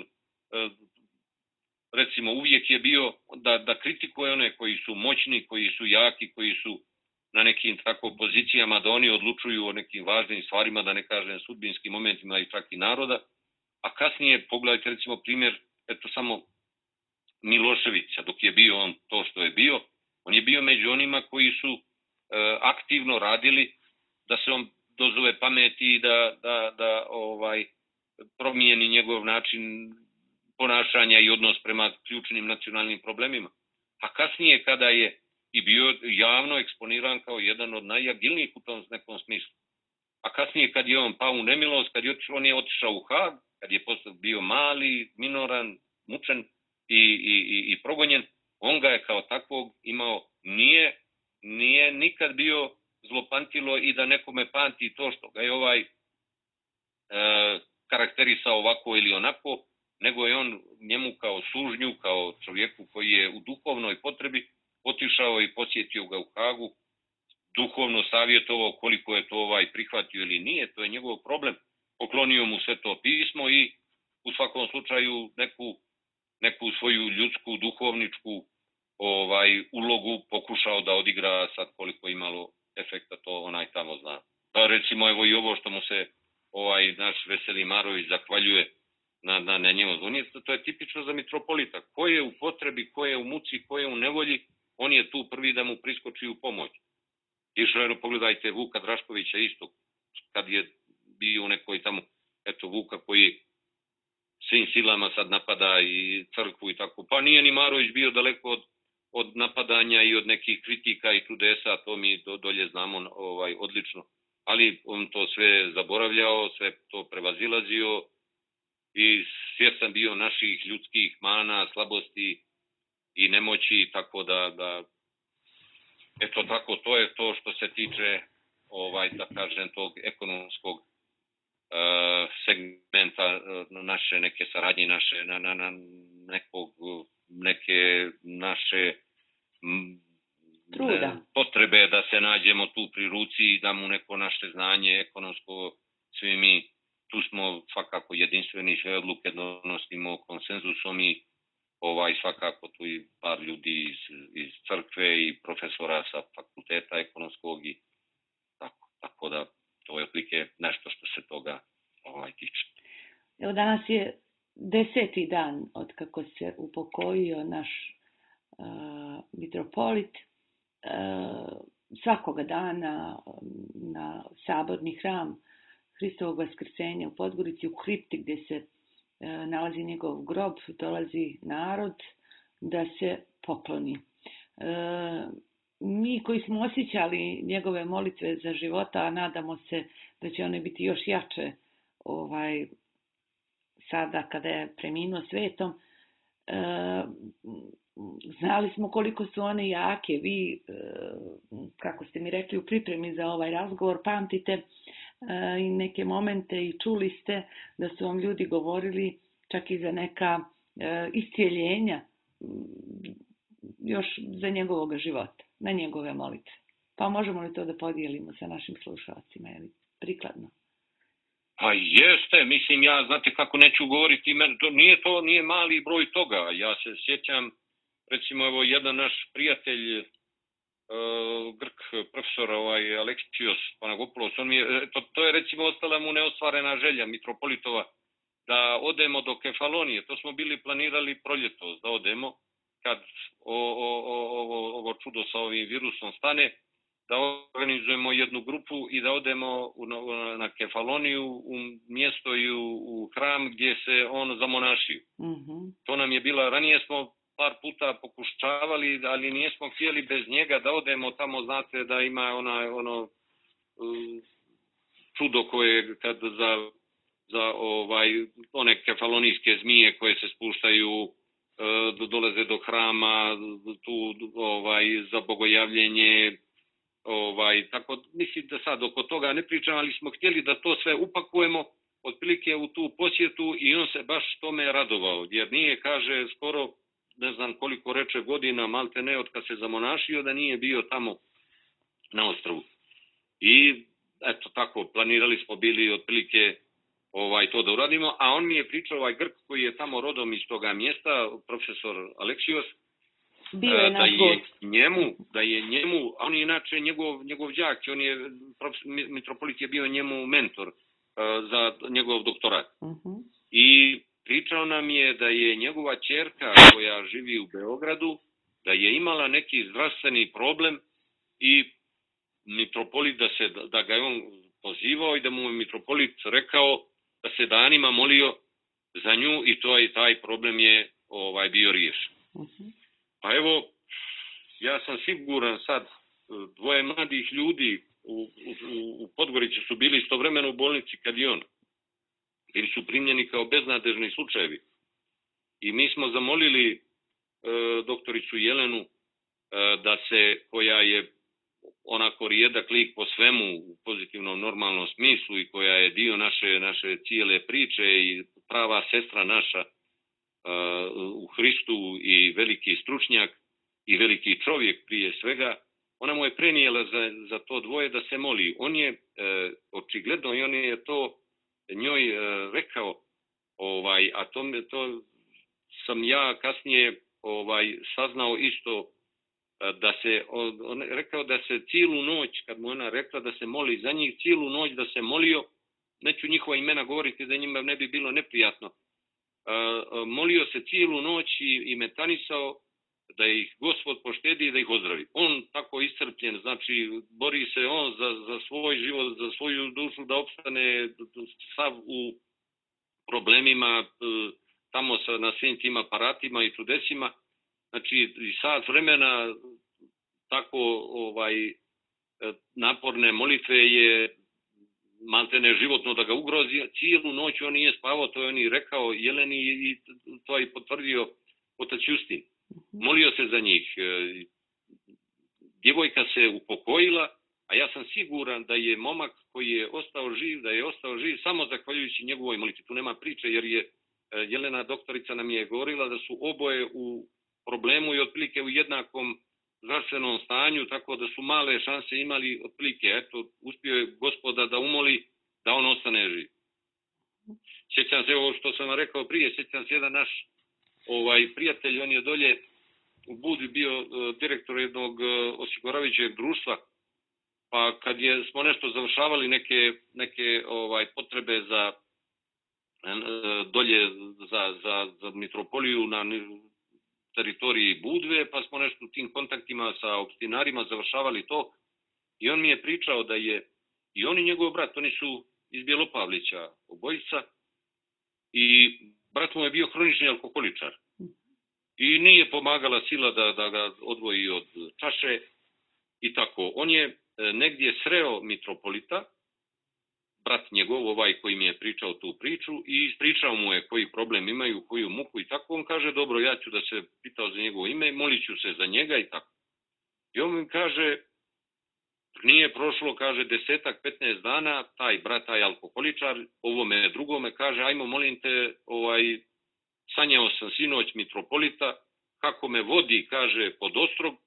Speaker 2: recimo uvijek je bio da kritikuje one koji su moćni, koji su jaki, koji su na nekim tako pozicijama da oni odlučuju o nekim važnim stvarima, da ne kažem sudbinskim momentima i čak i naroda, a kasnije pogledajte recimo primjer, eto samo Miloševića, dok je bio on to što je bio, on je bio među onima koji su aktivno radili da se on dozove pameti i da promijeni njegov način ponašanja i odnos prema ključnim nacionalnim problemima. A kasnije kada je i bio javno eksponiran kao jedan od najagilnijih u tom nekom smislu, a kasnije kad je on pao u nemilost, on je otišao u Hag, kad je bio mali, minoran, mučen i progonjen, on ga je kao takvog imao, nije nikad bio zlopamtilo i da nekome pamti to što ga je karakterisao ovako ili onako, nego je on njemu kao sužnju, kao čovjeku koji je u duhovnoj potrebi otišao i posjetio ga u Hagu, duhovno savjetovao koliko je to prihvatio ili nije, to je njegov problem, poklonio mu Sveto pismo i u svakom slučaju neku svoju ljudsku, duhovničku ulogu pokušao da odigra, sad koliko imalo efekta to onaj tamo zna. Pa recimo evo i ovo što mu se naš Veseli Marović zahvaljuje na njemu. To je tipično za mitropolita. Ko je u potrebi, ko je u muci, ko je u nevolji, on je tu prvi da mu priskoči u pomoć. Išao je, pogledajte Vuka Draškovića isto, kad je bio u nekoj tamo, eto Vuka koji svim silama sad napada i crkvu i tako. Pa nije ni Marović bio daleko od napadanja i od nekih kritika i čudesa, to mi dolje znamo odlično. Ali on to sve zaboravljao, sve to prevazilazio i svjestan bio naših ljudskih mana, slabosti i nemoći, tako da eto tako, to je to što se tiče da kažem tog ekonomskog segmenta naše neke saradnje, neke naše potrebe da se nađemo tu pri ruci i da mu neko naše znanje ekonomsko, svi mi tu smo svakako jedinstveni, sve odluke donosimo konsenzusom i svakako tu i par ljudi iz crkve i profesora sa fakulteta ekonomskog i tako da to je otprilike nešto što se toga tiče.
Speaker 1: Evo danas je 10. dan od kako se upokojio naš mitropolit. Svakoga dana na saborni hram Hristovog vaskrsenja u Podgorici, u kripti gdje se nalazi njegov grob, dolazi narod da se pokloni. Mi koji smo osjećali njegove molitve za života, a nadamo se da će one biti još jače sada kada je preminuo svetom, znali smo koliko su one jake. Vi, kako ste mi rekli u pripremi za ovaj razgovor, pamtite i neke momente i čuli ste da su vam ljudi govorili čak i za neka iscijeljenja još za njegovog života, na njegove molitve. Pa možemo li to da podijelimo sa našim slušalcima, je li prikladno?
Speaker 2: Pa jeste, mislim ja, znate kako neću govoriti, to nije mali broj toga. Ja se sjećam, recimo evo jedan naš prijatelj, Grk, profesor Aleksios Panagopoulos, to je recimo ostala mu neostvarena želja mitropolitova da odemo do Kefalonije. To smo bili planirali proljetos da odemo kad ovo čudo sa ovim virusom stane, da organizujemo jednu grupu i da odemo na Kefaloniju, u mjesto i u hram gdje se on zamonašio. To nam je bila, ranije smo par puta pokušavali, ali nismo htjeli bez njega da odemo tamo, znate da ima ono čudo koje kad za one kefalonijske zmije koje se spuštaju, dolaze do hrama, tu za bogojavljenje, tako mislim da sad oko toga ne pričam, ali smo htjeli da to sve upakujemo otprilike u tu posjetu i on se baš tome radovao, jer nije, kaže, skoro ne znam koliko reče godina, malte ne od kad se zamonašio, da nije bio tamo na ostrvu. I eto tako, planirali smo bili otprilike to da uradimo, a on mi je pričao, Grk koji je tamo rodom iz toga mjesta, profesor Aleksios, da je njemu, on je inače njegov đak, on je, mitropolit je bio njemu mentor za njegov doktorat. I pričao nam je da je njegova ćerka koja živi u Beogradu, da je imala neki zdravstveni problem i mitropolit da ga je on pozivao i da mu je mitropolit rekao da se danima molio za nju i taj problem je bio riješen. Pa evo, ja sam siguran sad, dvoje mladih ljudi u Podgorici su bili istovremeno u bolnici kad i on. Bili su primljeni kao beznadežni slučajevi. I mi smo zamolili doktoricu Jelenu koja je onako rijedak lik po svemu u pozitivnom normalnom smislu i koja je dio naše cijele priče i prava sestra naša u Hristu i veliki stručnjak i veliki čovjek prije svega, ona mu je prenijela za to dvoje da se moli. On je očigledno i on je to njoj rekao, a to sam ja kasnije saznao isto, da se on rekao da se cijelu noć, kad mu ona rekla da se moli za njih, cijelu noć da se molio, neću njihova imena govoriti da njima ne bi bilo neprijatno, molio se cijelu noć i metanisao da ih Gospod poštedi i da ih ozdravi. On tako iscrpljen, znači bori se on za svoj život, za svoju dušu da opstane sav u problemima tamo na svim tim aparatima i čudesima. Znači i sat vremena tako naporne molitve je maltene životno da ga ugrozi. Cijelu noć on nije spavao, to je on i rekao Jeleni i to je potvrdio otac Justin. Molio se za njih. Djevojka se upokojila, a ja sam siguran da je momak koji je ostao živ, da je ostao živ samo zahvaljujući njegovoj molitvi. Tu nema priče jer je Jelena doktorica nam je govorila da su oboje u problemu i otprilike u jednakom zdravstvenom stanju, tako da su male šanse imali otprilike. Eto, uspio je Gospoda da umoli da on ostane živ. Sjećam se ovo što sam vam rekao prije, sjećam se jedan naš prijatelj, on je dolje u Budvi bio direktor jednog osiguravajućeg društva, pa kad smo nešto završavali neke potrebe za dolje za mitropoliju na teritoriji Budve, pa smo nešto u tim kontaktima sa opštinarima završavali to i on mi je pričao da je i on i njegov brat, oni su iz Bjelopavlića obojica i brat mu je bio hronični alkoholičar i nije pomagala sila da ga odvoji od čaše i tako. On je negdje sreo mitropolita, brat njegov, koji mi je pričao tu priču i ispričao mu je koji problem imaju, koju muku i tako. On kaže, dobro, ja ću da se pitao za njegovo ime, molit ću se za njega i tako. I on mi kaže, nije prošlo, kaže, 10-15 dana, taj brat, taj alkoholičar, ovome drugome kaže, ajmo, molim te, sanjao sam sinoć mitropolita, kako me vodi, kaže, pod Ostrog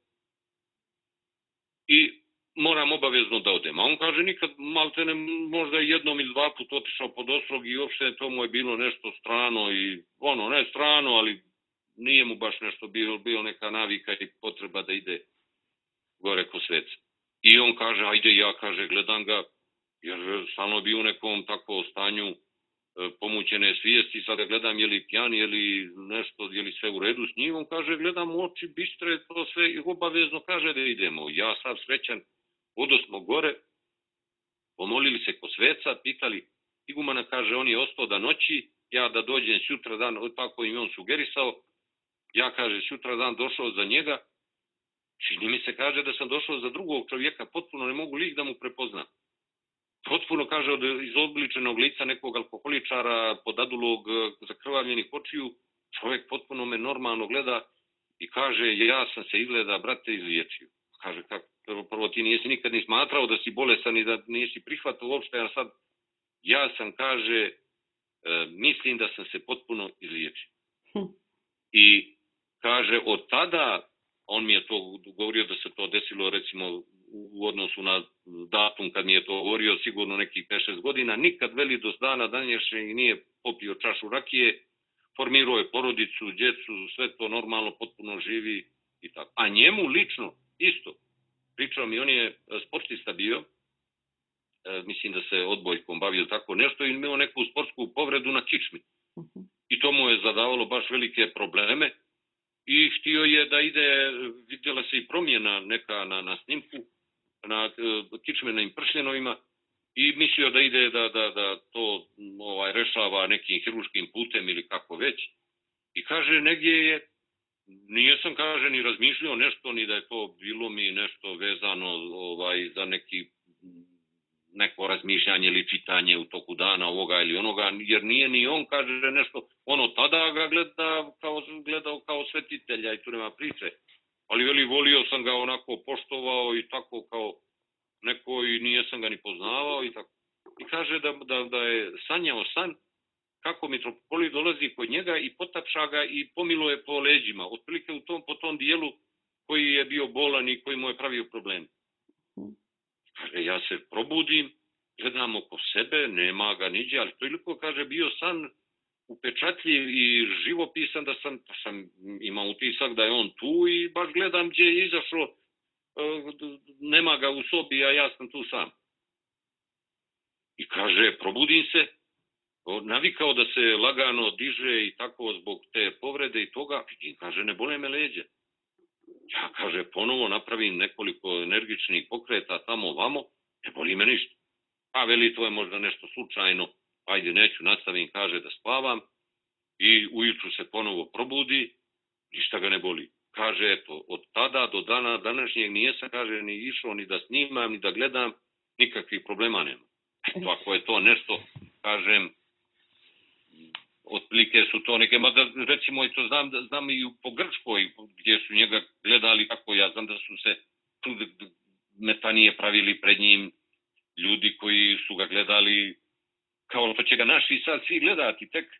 Speaker 2: i moram obavezno da odem. A on kaže, nikad, maltene, možda jednom ili dva put otišao pod Ostrog i uopšte to mu je bilo nešto strano i ne strano, ali nije mu baš nešto bilo neka navika i potreba da ide gore ko sveca. I on kaže, ajde, ja, kaže, gledam ga, jer stalno bio u nekom tako stanju pomućene svijesti, sada gledam je li pjan, je li nešto, je li sve u redu s njim. On kaže, gledam u oči bistre, to sve i obavezno kaže da idemo. Ja sam srećan, odosmo gore, pomolili se ko sveca, pitali igumana, kaže, on je ostao da noći, ja da dođem sutra dan, tako im on sugerisao, ja, kaže, sutra dan došao za njega, čini mi se, kaže, da sam došao za drugog čovjeka, potpuno ne mogu lik da mu prepoznam. Potpuno, kaže, od izobličenog lica nekog alkoholičara, podadulog, zakrvavljenih očiju, čovjek potpuno me normalno gleda i kaže, ja sam se izgleda, brate, izliječio. Kaže, prvo ti nisi nikad ni smatrao da si bolesan i da nisi prihvatao uopšte, a sad ja sam, kaže, mislim da sam se potpuno izliječio. I kaže, od tada, on mi je to govorio da se to desilo, recimo, u odnosu na datum kad mi je to govorio, sigurno nekih 5-6 godina, nikad veli do dana današnjeg nije popio čašu rakije, formirao je porodicu, djecu, sve to normalno, potpuno živi i tako. A njemu lično, isto, pričao mi, on je sportista bio, mislim da se odbojkom bavio tako nešto i imao neku sportsku povredu na kičmi. I to mu je zadavalo baš velike probleme i htio je da ide, vidjela se i promjena neka na snimku, na kičmenim pršljenovima i mislio da ide da to rešava nekim hiruškim putem ili kako već. I kaže, negdje je, nije sam, kaže, ni razmišljao nešto, ni da je to bilo mi nešto vezano za neko razmišljanje ili čitanje u toku dana ovoga ili onoga, jer nije ni on, kaže, nešto, tada ga gledao kao svetitelja i tu nema priče. ali veli, volio sam ga onako poštovao i tako kao neko i nijesam ga ni poznavao i tako. I kaže da je sanjao san kako mitropolit dolazi kod njega i potapša ga i pomiluje po leđima, otprilike po tom dijelu koji je bio bolan i koji mu je pravio problem. Kaže, ja se probudim, gledam oko sebe, nema ga niđe, ali toliko, kaže, bio san upečatljiv i živopisan da sam imao utisak da je on tu i baš gledam gdje je izašao, nema ga u sobi, a ja sam tu sam. I kaže, probudim se, navikao da se lagano diže i tako zbog te povrede i toga, i kaže, ne bole me leđe. Ja, kaže, ponovo napravim nekoliko energičnih pokreta tamo vamo, ne boli me ništa. A veli, to je možda nešto slučajno, ajde, neću, nastavim, kaže, da spavam i ujutru se ponovo probudi, ništa ga ne boli. Kaže, eto, od tada do dana današnjeg nijesam, kaže, ni išao, ni da snimam, ni da gledam, nikakvih problema nema. Eto, ako je to nešto, kažem, otprilike su to neke, mada recimo i to znam i po Grčkoj gdje su njega gledali tako, ja znam da su se metanije pravili pred njim ljudi koji su ga gledali kao što će ga naši sad svi gledati, tek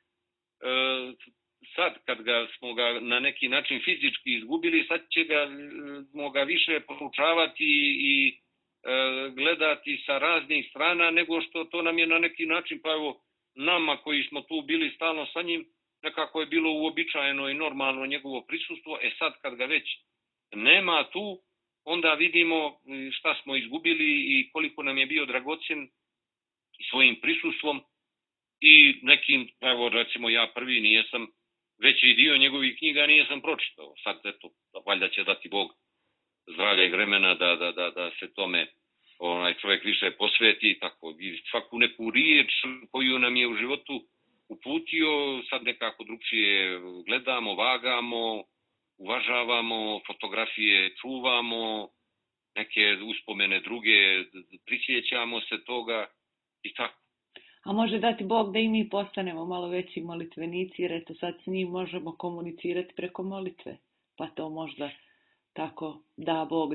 Speaker 2: sad kad smo ga na neki način fizički izgubili, sad ćemo ga više poručavati i gledati sa raznih strana nego što to nam je na neki način, pa evo nama koji smo tu bili stalno sa njim, nekako je bilo uobičajeno i normalno njegovo prisustvo. Sad kad ga već nema tu, onda vidimo šta smo izgubili i koliko nam je bio dragocjen svojim prisustvom i nekim, evo recimo ja prvi nijesam, veći dio njegovih knjiga nijesam pročitao. Sad eto, valjda će dati Bog zdravlja i vremena da se tome čovjek više posveti i tako. I svaku neku riječ koju nam je u životu uputio, sad nekako drugčije gledamo, vagamo, uvažavamo, fotografije čuvamo, neke uspomene druge, prisjećamo se toga i tako.
Speaker 1: A može dati Bog da i mi postanemo malo veći molitvenici, jer eto sad s njim možemo komunicirati preko molitve, pa to možda tako da Bog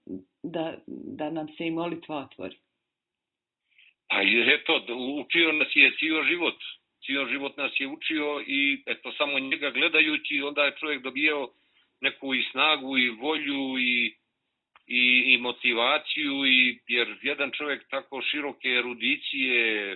Speaker 1: da nam se i molitva otvori.
Speaker 2: Pa eto, učio nas je cijel život nas je učio i eto samo njega gledajući onda je čovjek dobijao neku i snagu i volju i motivaciju, jer jedan čovjek tako široke erudicije,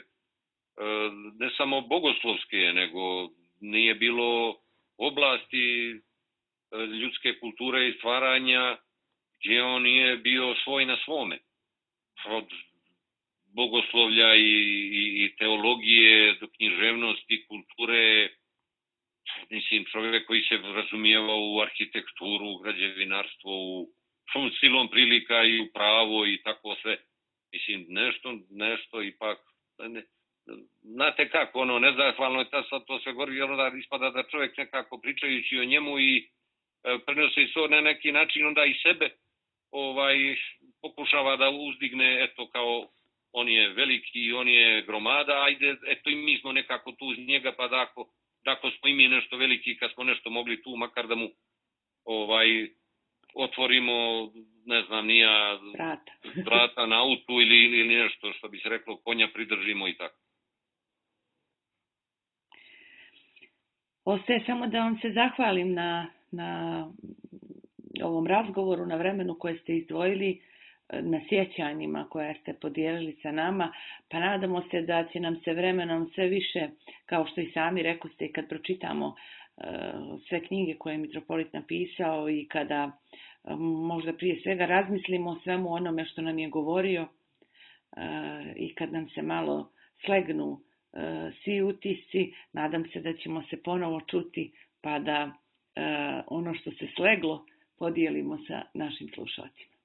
Speaker 2: ne samo bogoslovske, nego nije bilo oblasti ljudske kulture i stvaranja gdje on nije bio svoj na svome. Od bogoslovlja i teologije do književnosti, kulture, mislim čovjek koji se razumijevao u arhitekturu, u građevinarstvo, u silom prilika i u pravo i tako sve. Mislim, nešto ipak, znate kako, nezahvalno je sad to sve govori, jer onda ispada da čovjek nekako pričajući o njemu i prenosi se na neki način onda i sebe, pokušava da uzdigne, eto kao on je veliki, on je gromada, ajde, eto i mi smo nekako tu uz njega, pa da ako smo i mi nešto veliki, kad smo nešto mogli tu, makar da mu otvorimo, ne znam, nija vrata na autu ili nešto što bi se reklo, konja pridržimo i tako.
Speaker 1: Ostaje samo da vam se zahvalim na ovom razgovoru, na vremenu koje ste izdvojili, na sjećanjima koje ste podijelili sa nama, pa nadamo se da će nam se vremenom sve više, kao što i sami rekoste, kad pročitamo sve knjige koje je mitropolit napisao i kada možda prije svega razmislimo o svemu onome što nam je govorio i kad nam se malo slegnu svi utisci, nadam se da ćemo se ponovo čuti pa da ono što se sleglo podijelimo sa našim slušalcima.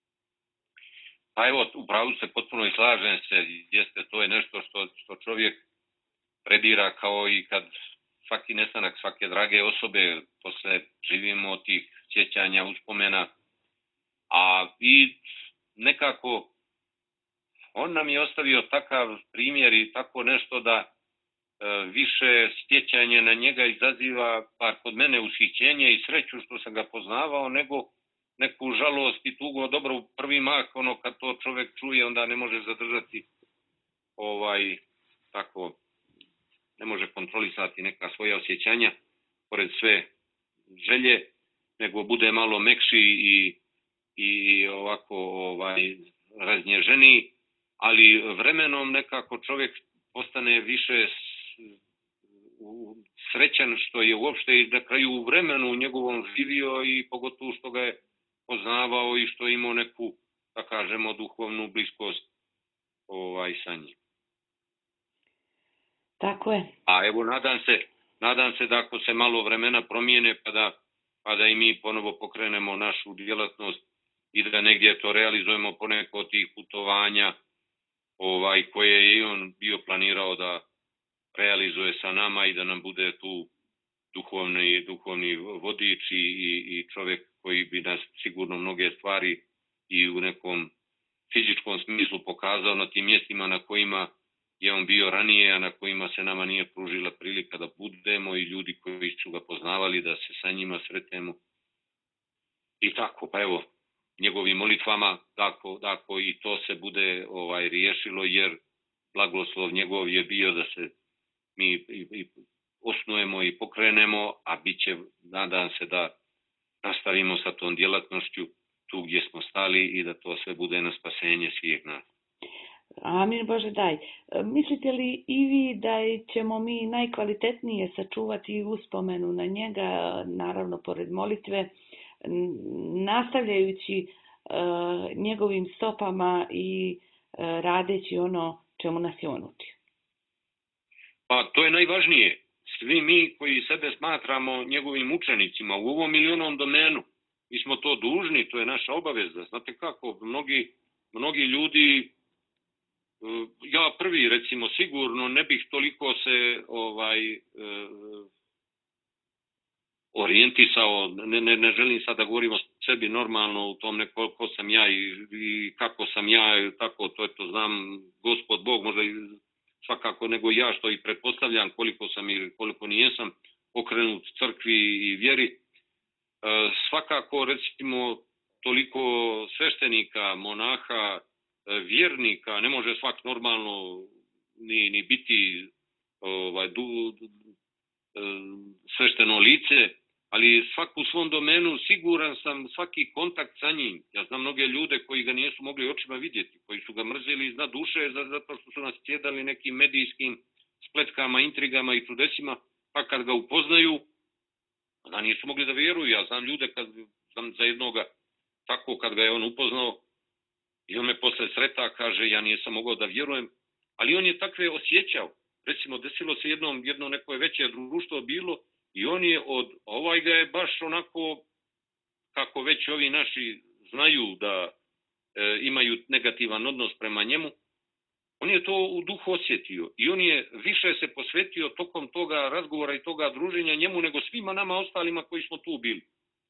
Speaker 2: Pa evo, upravo se potpuno i slažem se, jeste, to je nešto što čovjek predira kao i kad svaki nestanak svake drage osobe, posle živimo od tih sjećanja, uspomena, a i nekako on nam je ostavio takav primjer i tako nešto da više sjećanje na njega izaziva, bar kod mene, ushićenje i sreću što sam ga poznavao, nego neku žalost i tugu. Dobro, u prvi mah, kad to čovjek čuje, onda ne može zadržati tako, ne može kontrolisati neka svoja osjećanja, pored sve želje, nego bude malo mekši i ovako raznježeniji, ali vremenom nekako čovjek postane više srećan što je uopšte i na kraju u vremenu njegovom živio i pogotovo što ga je poznavao i što je imao neku, da kažemo, duhovnu bliskost sa njim.
Speaker 1: Tako je.
Speaker 2: A evo, nadam se da ako se malo vremena promijene pa da i mi ponovo pokrenemo našu djelatnost i da negdje to realizujemo poneko od tih putovanja koje je i on bio planirao da realizuje sa nama i da nam bude tu duhovni vodič i čovjek koji bi nas sigurno mnoge stvari i u nekom fizičkom smislu pokazao na tim mjestima na kojima je on bio ranije, a na kojima se nama nije pružila prilika da budemo i ljudi koji su ga poznavali, da se sa njima sretnemo. I tako, pa evo, njegovim molitvama, tako i to se bude riješilo, jer blagoslov njegov je bio da se mi i osnujemo i pokrenemo, a bit će, nadam se, da nastavimo sa tom djelatnošću tu gdje smo stali i da to sve bude na spasenje svih nas.
Speaker 1: Amin, Bože daj. Mislite li i vi da ćemo mi najkvalitetnije sačuvati uspomenu na njega, naravno pored molitve, nastavljajući njegovim stopama i radeći ono čemu nas je on učio?
Speaker 2: Pa to je najvažnije. Svi mi koji sebe smatramo njegovim učenicima u ovom ili onom domenu, mi smo to dužni, to je naša obaveza. Znate kako, mnogi ljudi, ja prvi recimo sigurno ne bih toliko se orijentisao, ne želim sad da govorim o sebi normalno u tom koliko sam ja i kako sam ja, tako to znam Gospod Bog, možda i svakako nego ja što i pretpostavljam koliko sam i koliko nijesam okrenut crkvi i vjeri. Svakako recimo toliko sveštenika, monaha, vjernika, ne može svak normalno ni biti svešteno lice, ali svak u svom domenu siguran sam svaki kontakt sa njim. Ja znam mnoge ljude koji ga nisu mogli očima vidjeti, koji su ga mrzeli iznad duše zato što su nas sjedali nekim medijskim spletkama, intrigama i čudesima, pa kad ga upoznaju, onda nisu mogli da vjeruju. Ja znam ljude, znam za jednoga tako kad ga je on upoznao i on me posle sreta kaže ja nisam mogao da vjerujem, ali on je takve osjećao. Recimo desilo se jedno neko veće društvo bilo i on je ga je baš onako kako već ovi naši znaju da imaju negativan odnos prema njemu, on je to u duhu osjetio i on je više se posvetio tokom toga razgovora i toga druženja njemu nego svima nama ostalima koji smo tu bili.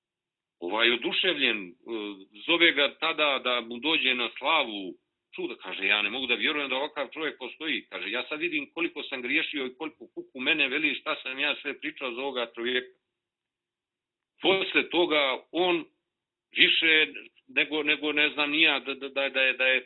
Speaker 2: Oduševljen, zove ga tada da mu dođe na slavu, čuda, kaže, ja ne mogu da vjerujem da ovakav čovjek postoji, kaže, ja sad vidim koliko sam griješio i koliko kuku mene veli šta sam ja sve pričao za ovoga čovjeka. Posle toga on više nego ne znam ni ja da je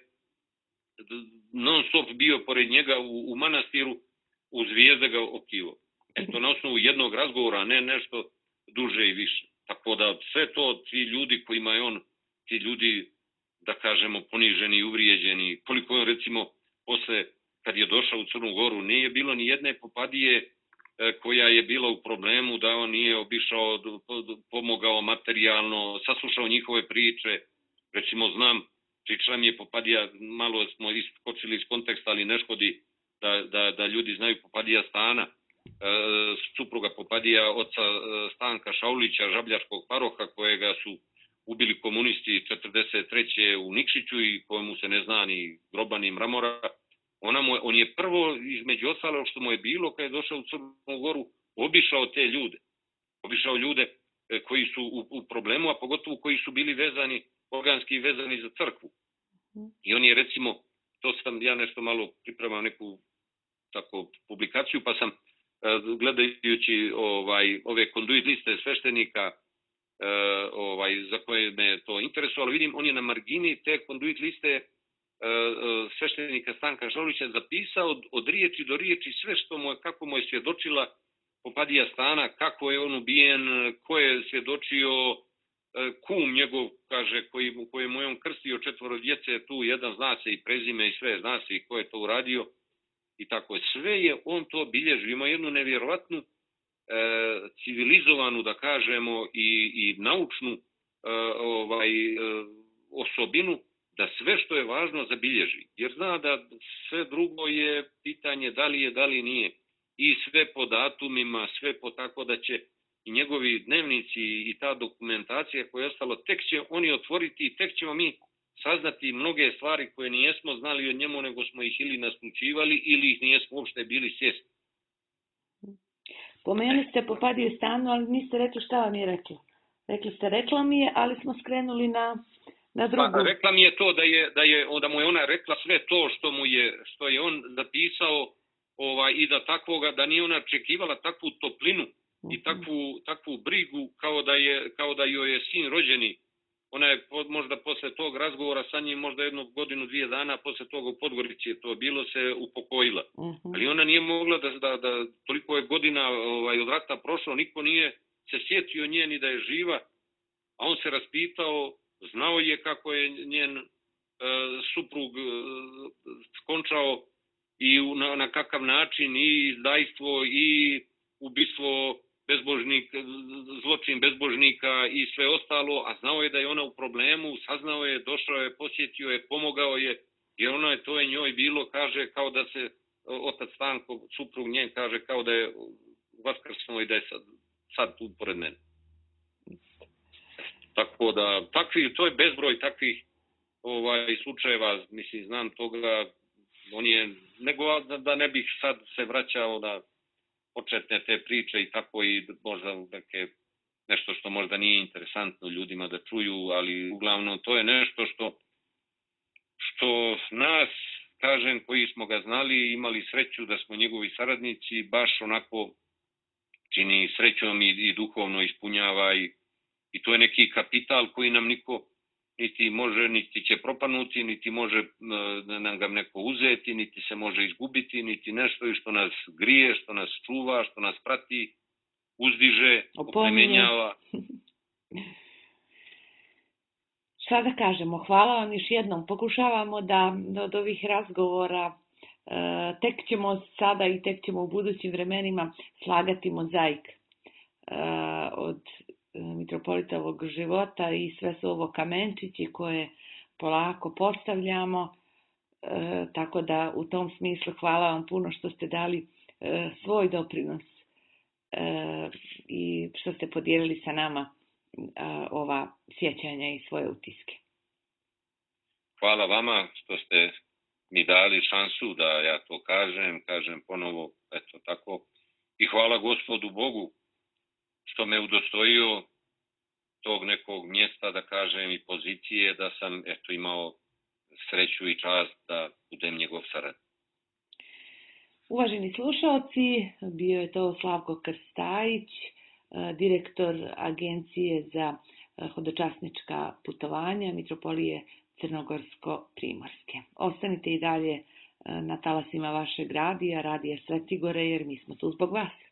Speaker 2: non stop bio pored njega u manastiru, u zvijezde ga okivo. Eto, na osnovu jednog razgovora, ne nešto duže i više. Tako da sve to, ti ljudi kojima je on, ti ljudi, da kažemo, poniženi i uvrijeđeni, koliko je recimo posle, kad je došao u Crnu Goru, nije bilo ni jedne popadije koja je bila u problemu, da on nije obišao, pomogao materijalno, saslušao njihove priče. Recimo, znam, pričala mi je popadija, malo smo iskočili iz konteksta, ali ne škodi da ljudi znaju popadija Stana, supruga popadija oca Stanka Šaulića, žabljačkog paroha, kojega su ubili komunisti 1943. u Nikšiću i kojemu se ne zna ni groba ni mramora. On je prvo, između ostalog što mu je bilo, kad je došao u Crnu Goru, obišao te ljude. Obišao ljude koji su u problemu, a pogotovo koji su bili vezani, organski vezani za crkvu. I on je, recimo, to sam ja nešto malo pripremao neku tako publikaciju, pa sam gledajući ove konduit liste sveštenika za koje me to interesovalo, vidim on je na margini te konduit liste sveštenika Stanka Žolića zapisao od riječi do riječi sve kako mu je svjedočila Popadija Stana, kako je on ubijen, ko je svjedočio, kum njegov, kaže, koji mu je on krstio 4 djece, tu jedan zna se i prezime i sve, zna se i ko je to uradio i tako je. Sve je on to bilježio, ima jednu nevjerovatnu civilizovanu, da kažemo, i naučnu osobinu, da sve što je važno zabilježi. Jer zna da sve drugo je pitanje da li je, da li nije. I sve po datumima, sve po tako da će i njegovi dnevnici i ta dokumentacija koja je ostalo, tek će oni otvoriti i tek ćemo mi saznati mnoge stvari koje nijesmo znali o njemu, nego smo ih ili naslučivali ili ih nijesmo uopšte bili svjesni.
Speaker 1: Pomenuli ste Popadiju Stanu, ali niste rekli šta vam je rekla. Rekli ste, rekla mi je, ali smo skrenuli na drugu.
Speaker 2: Pa, rekla mi je to da mu je ona rekla sve to što je on zapisao i da nije ona očekivala takvu toplinu i takvu brigu kao da joj je sin rođeni. Ona je možda posle tog razgovora sa njim, možda 1 godinu, 2 dana posle toga u Podgorici je to bilo, se upokojila. Ali ona nije mogla da toliko je godina od rata prošlo, niko nije se sjetio nje ni da je živa, a on se raspitao, znao je kako je njen suprug skončao i na kakav način, i izdajstvo i ubistvo zločin bezbožnika i sve ostalo, a znao je da je ona u problemu, saznao je, došao je, posjetio je, pomogao je, jer to je njoj bilo, kaže, kao da se otac Stanko, suprug njen, kaže, kao da je vaskrsnuo i da je sad tu pored mene. Tako da, to je bezbroj takvih slučajeva, mislim, znam toga, nego da ne bih sad se vraćao na početne te priče i tako, i možda nešto što možda nije interesantno ljudima da čuju, ali uglavnom to je nešto što nas, kažem, koji smo ga znali, imali sreću da smo njegovi saradnici, baš onako čini srećom i duhovno ispunjava, i to je neki kapital koji nam niko niti može, niti će propanuti, niti može nam ga neko uzeti, niti se može izgubiti, niti nešto i što nas grije, što nas čuva, što nas prati, uzdiže, oplemenjava.
Speaker 1: Šta da kažemo, hvala vam još jednom. Pokušavamo da od ovih razgovora tek ćemo sada i tek ćemo u budućim vremenima slagati mozaik od mitropolitovog života, i sve su ovo kamenčići koje polako postavljamo, tako da u tom smislu hvala vam puno što ste dali svoj doprinos i što ste podijelili sa nama ova sjećanja i svoje utiske.
Speaker 2: Hvala vama što ste mi dali šansu da ja to kažem ponovo, eto tako, i hvala Gospodu Bogu što me udostojio tog nekog mjesta, da kažem, i pozicije, da sam imao sreću i čast da budem njegov saradnik.
Speaker 1: Uvaženi slušalci, bio je to Slavko Krstajić, direktor Agencije za hodočasnička putovanja Mitropolije Crnogorsko-Primorske. Ostanite i dalje na talasima vašeg radija, Radija Svetigore, jer mi smo tu zbog vas.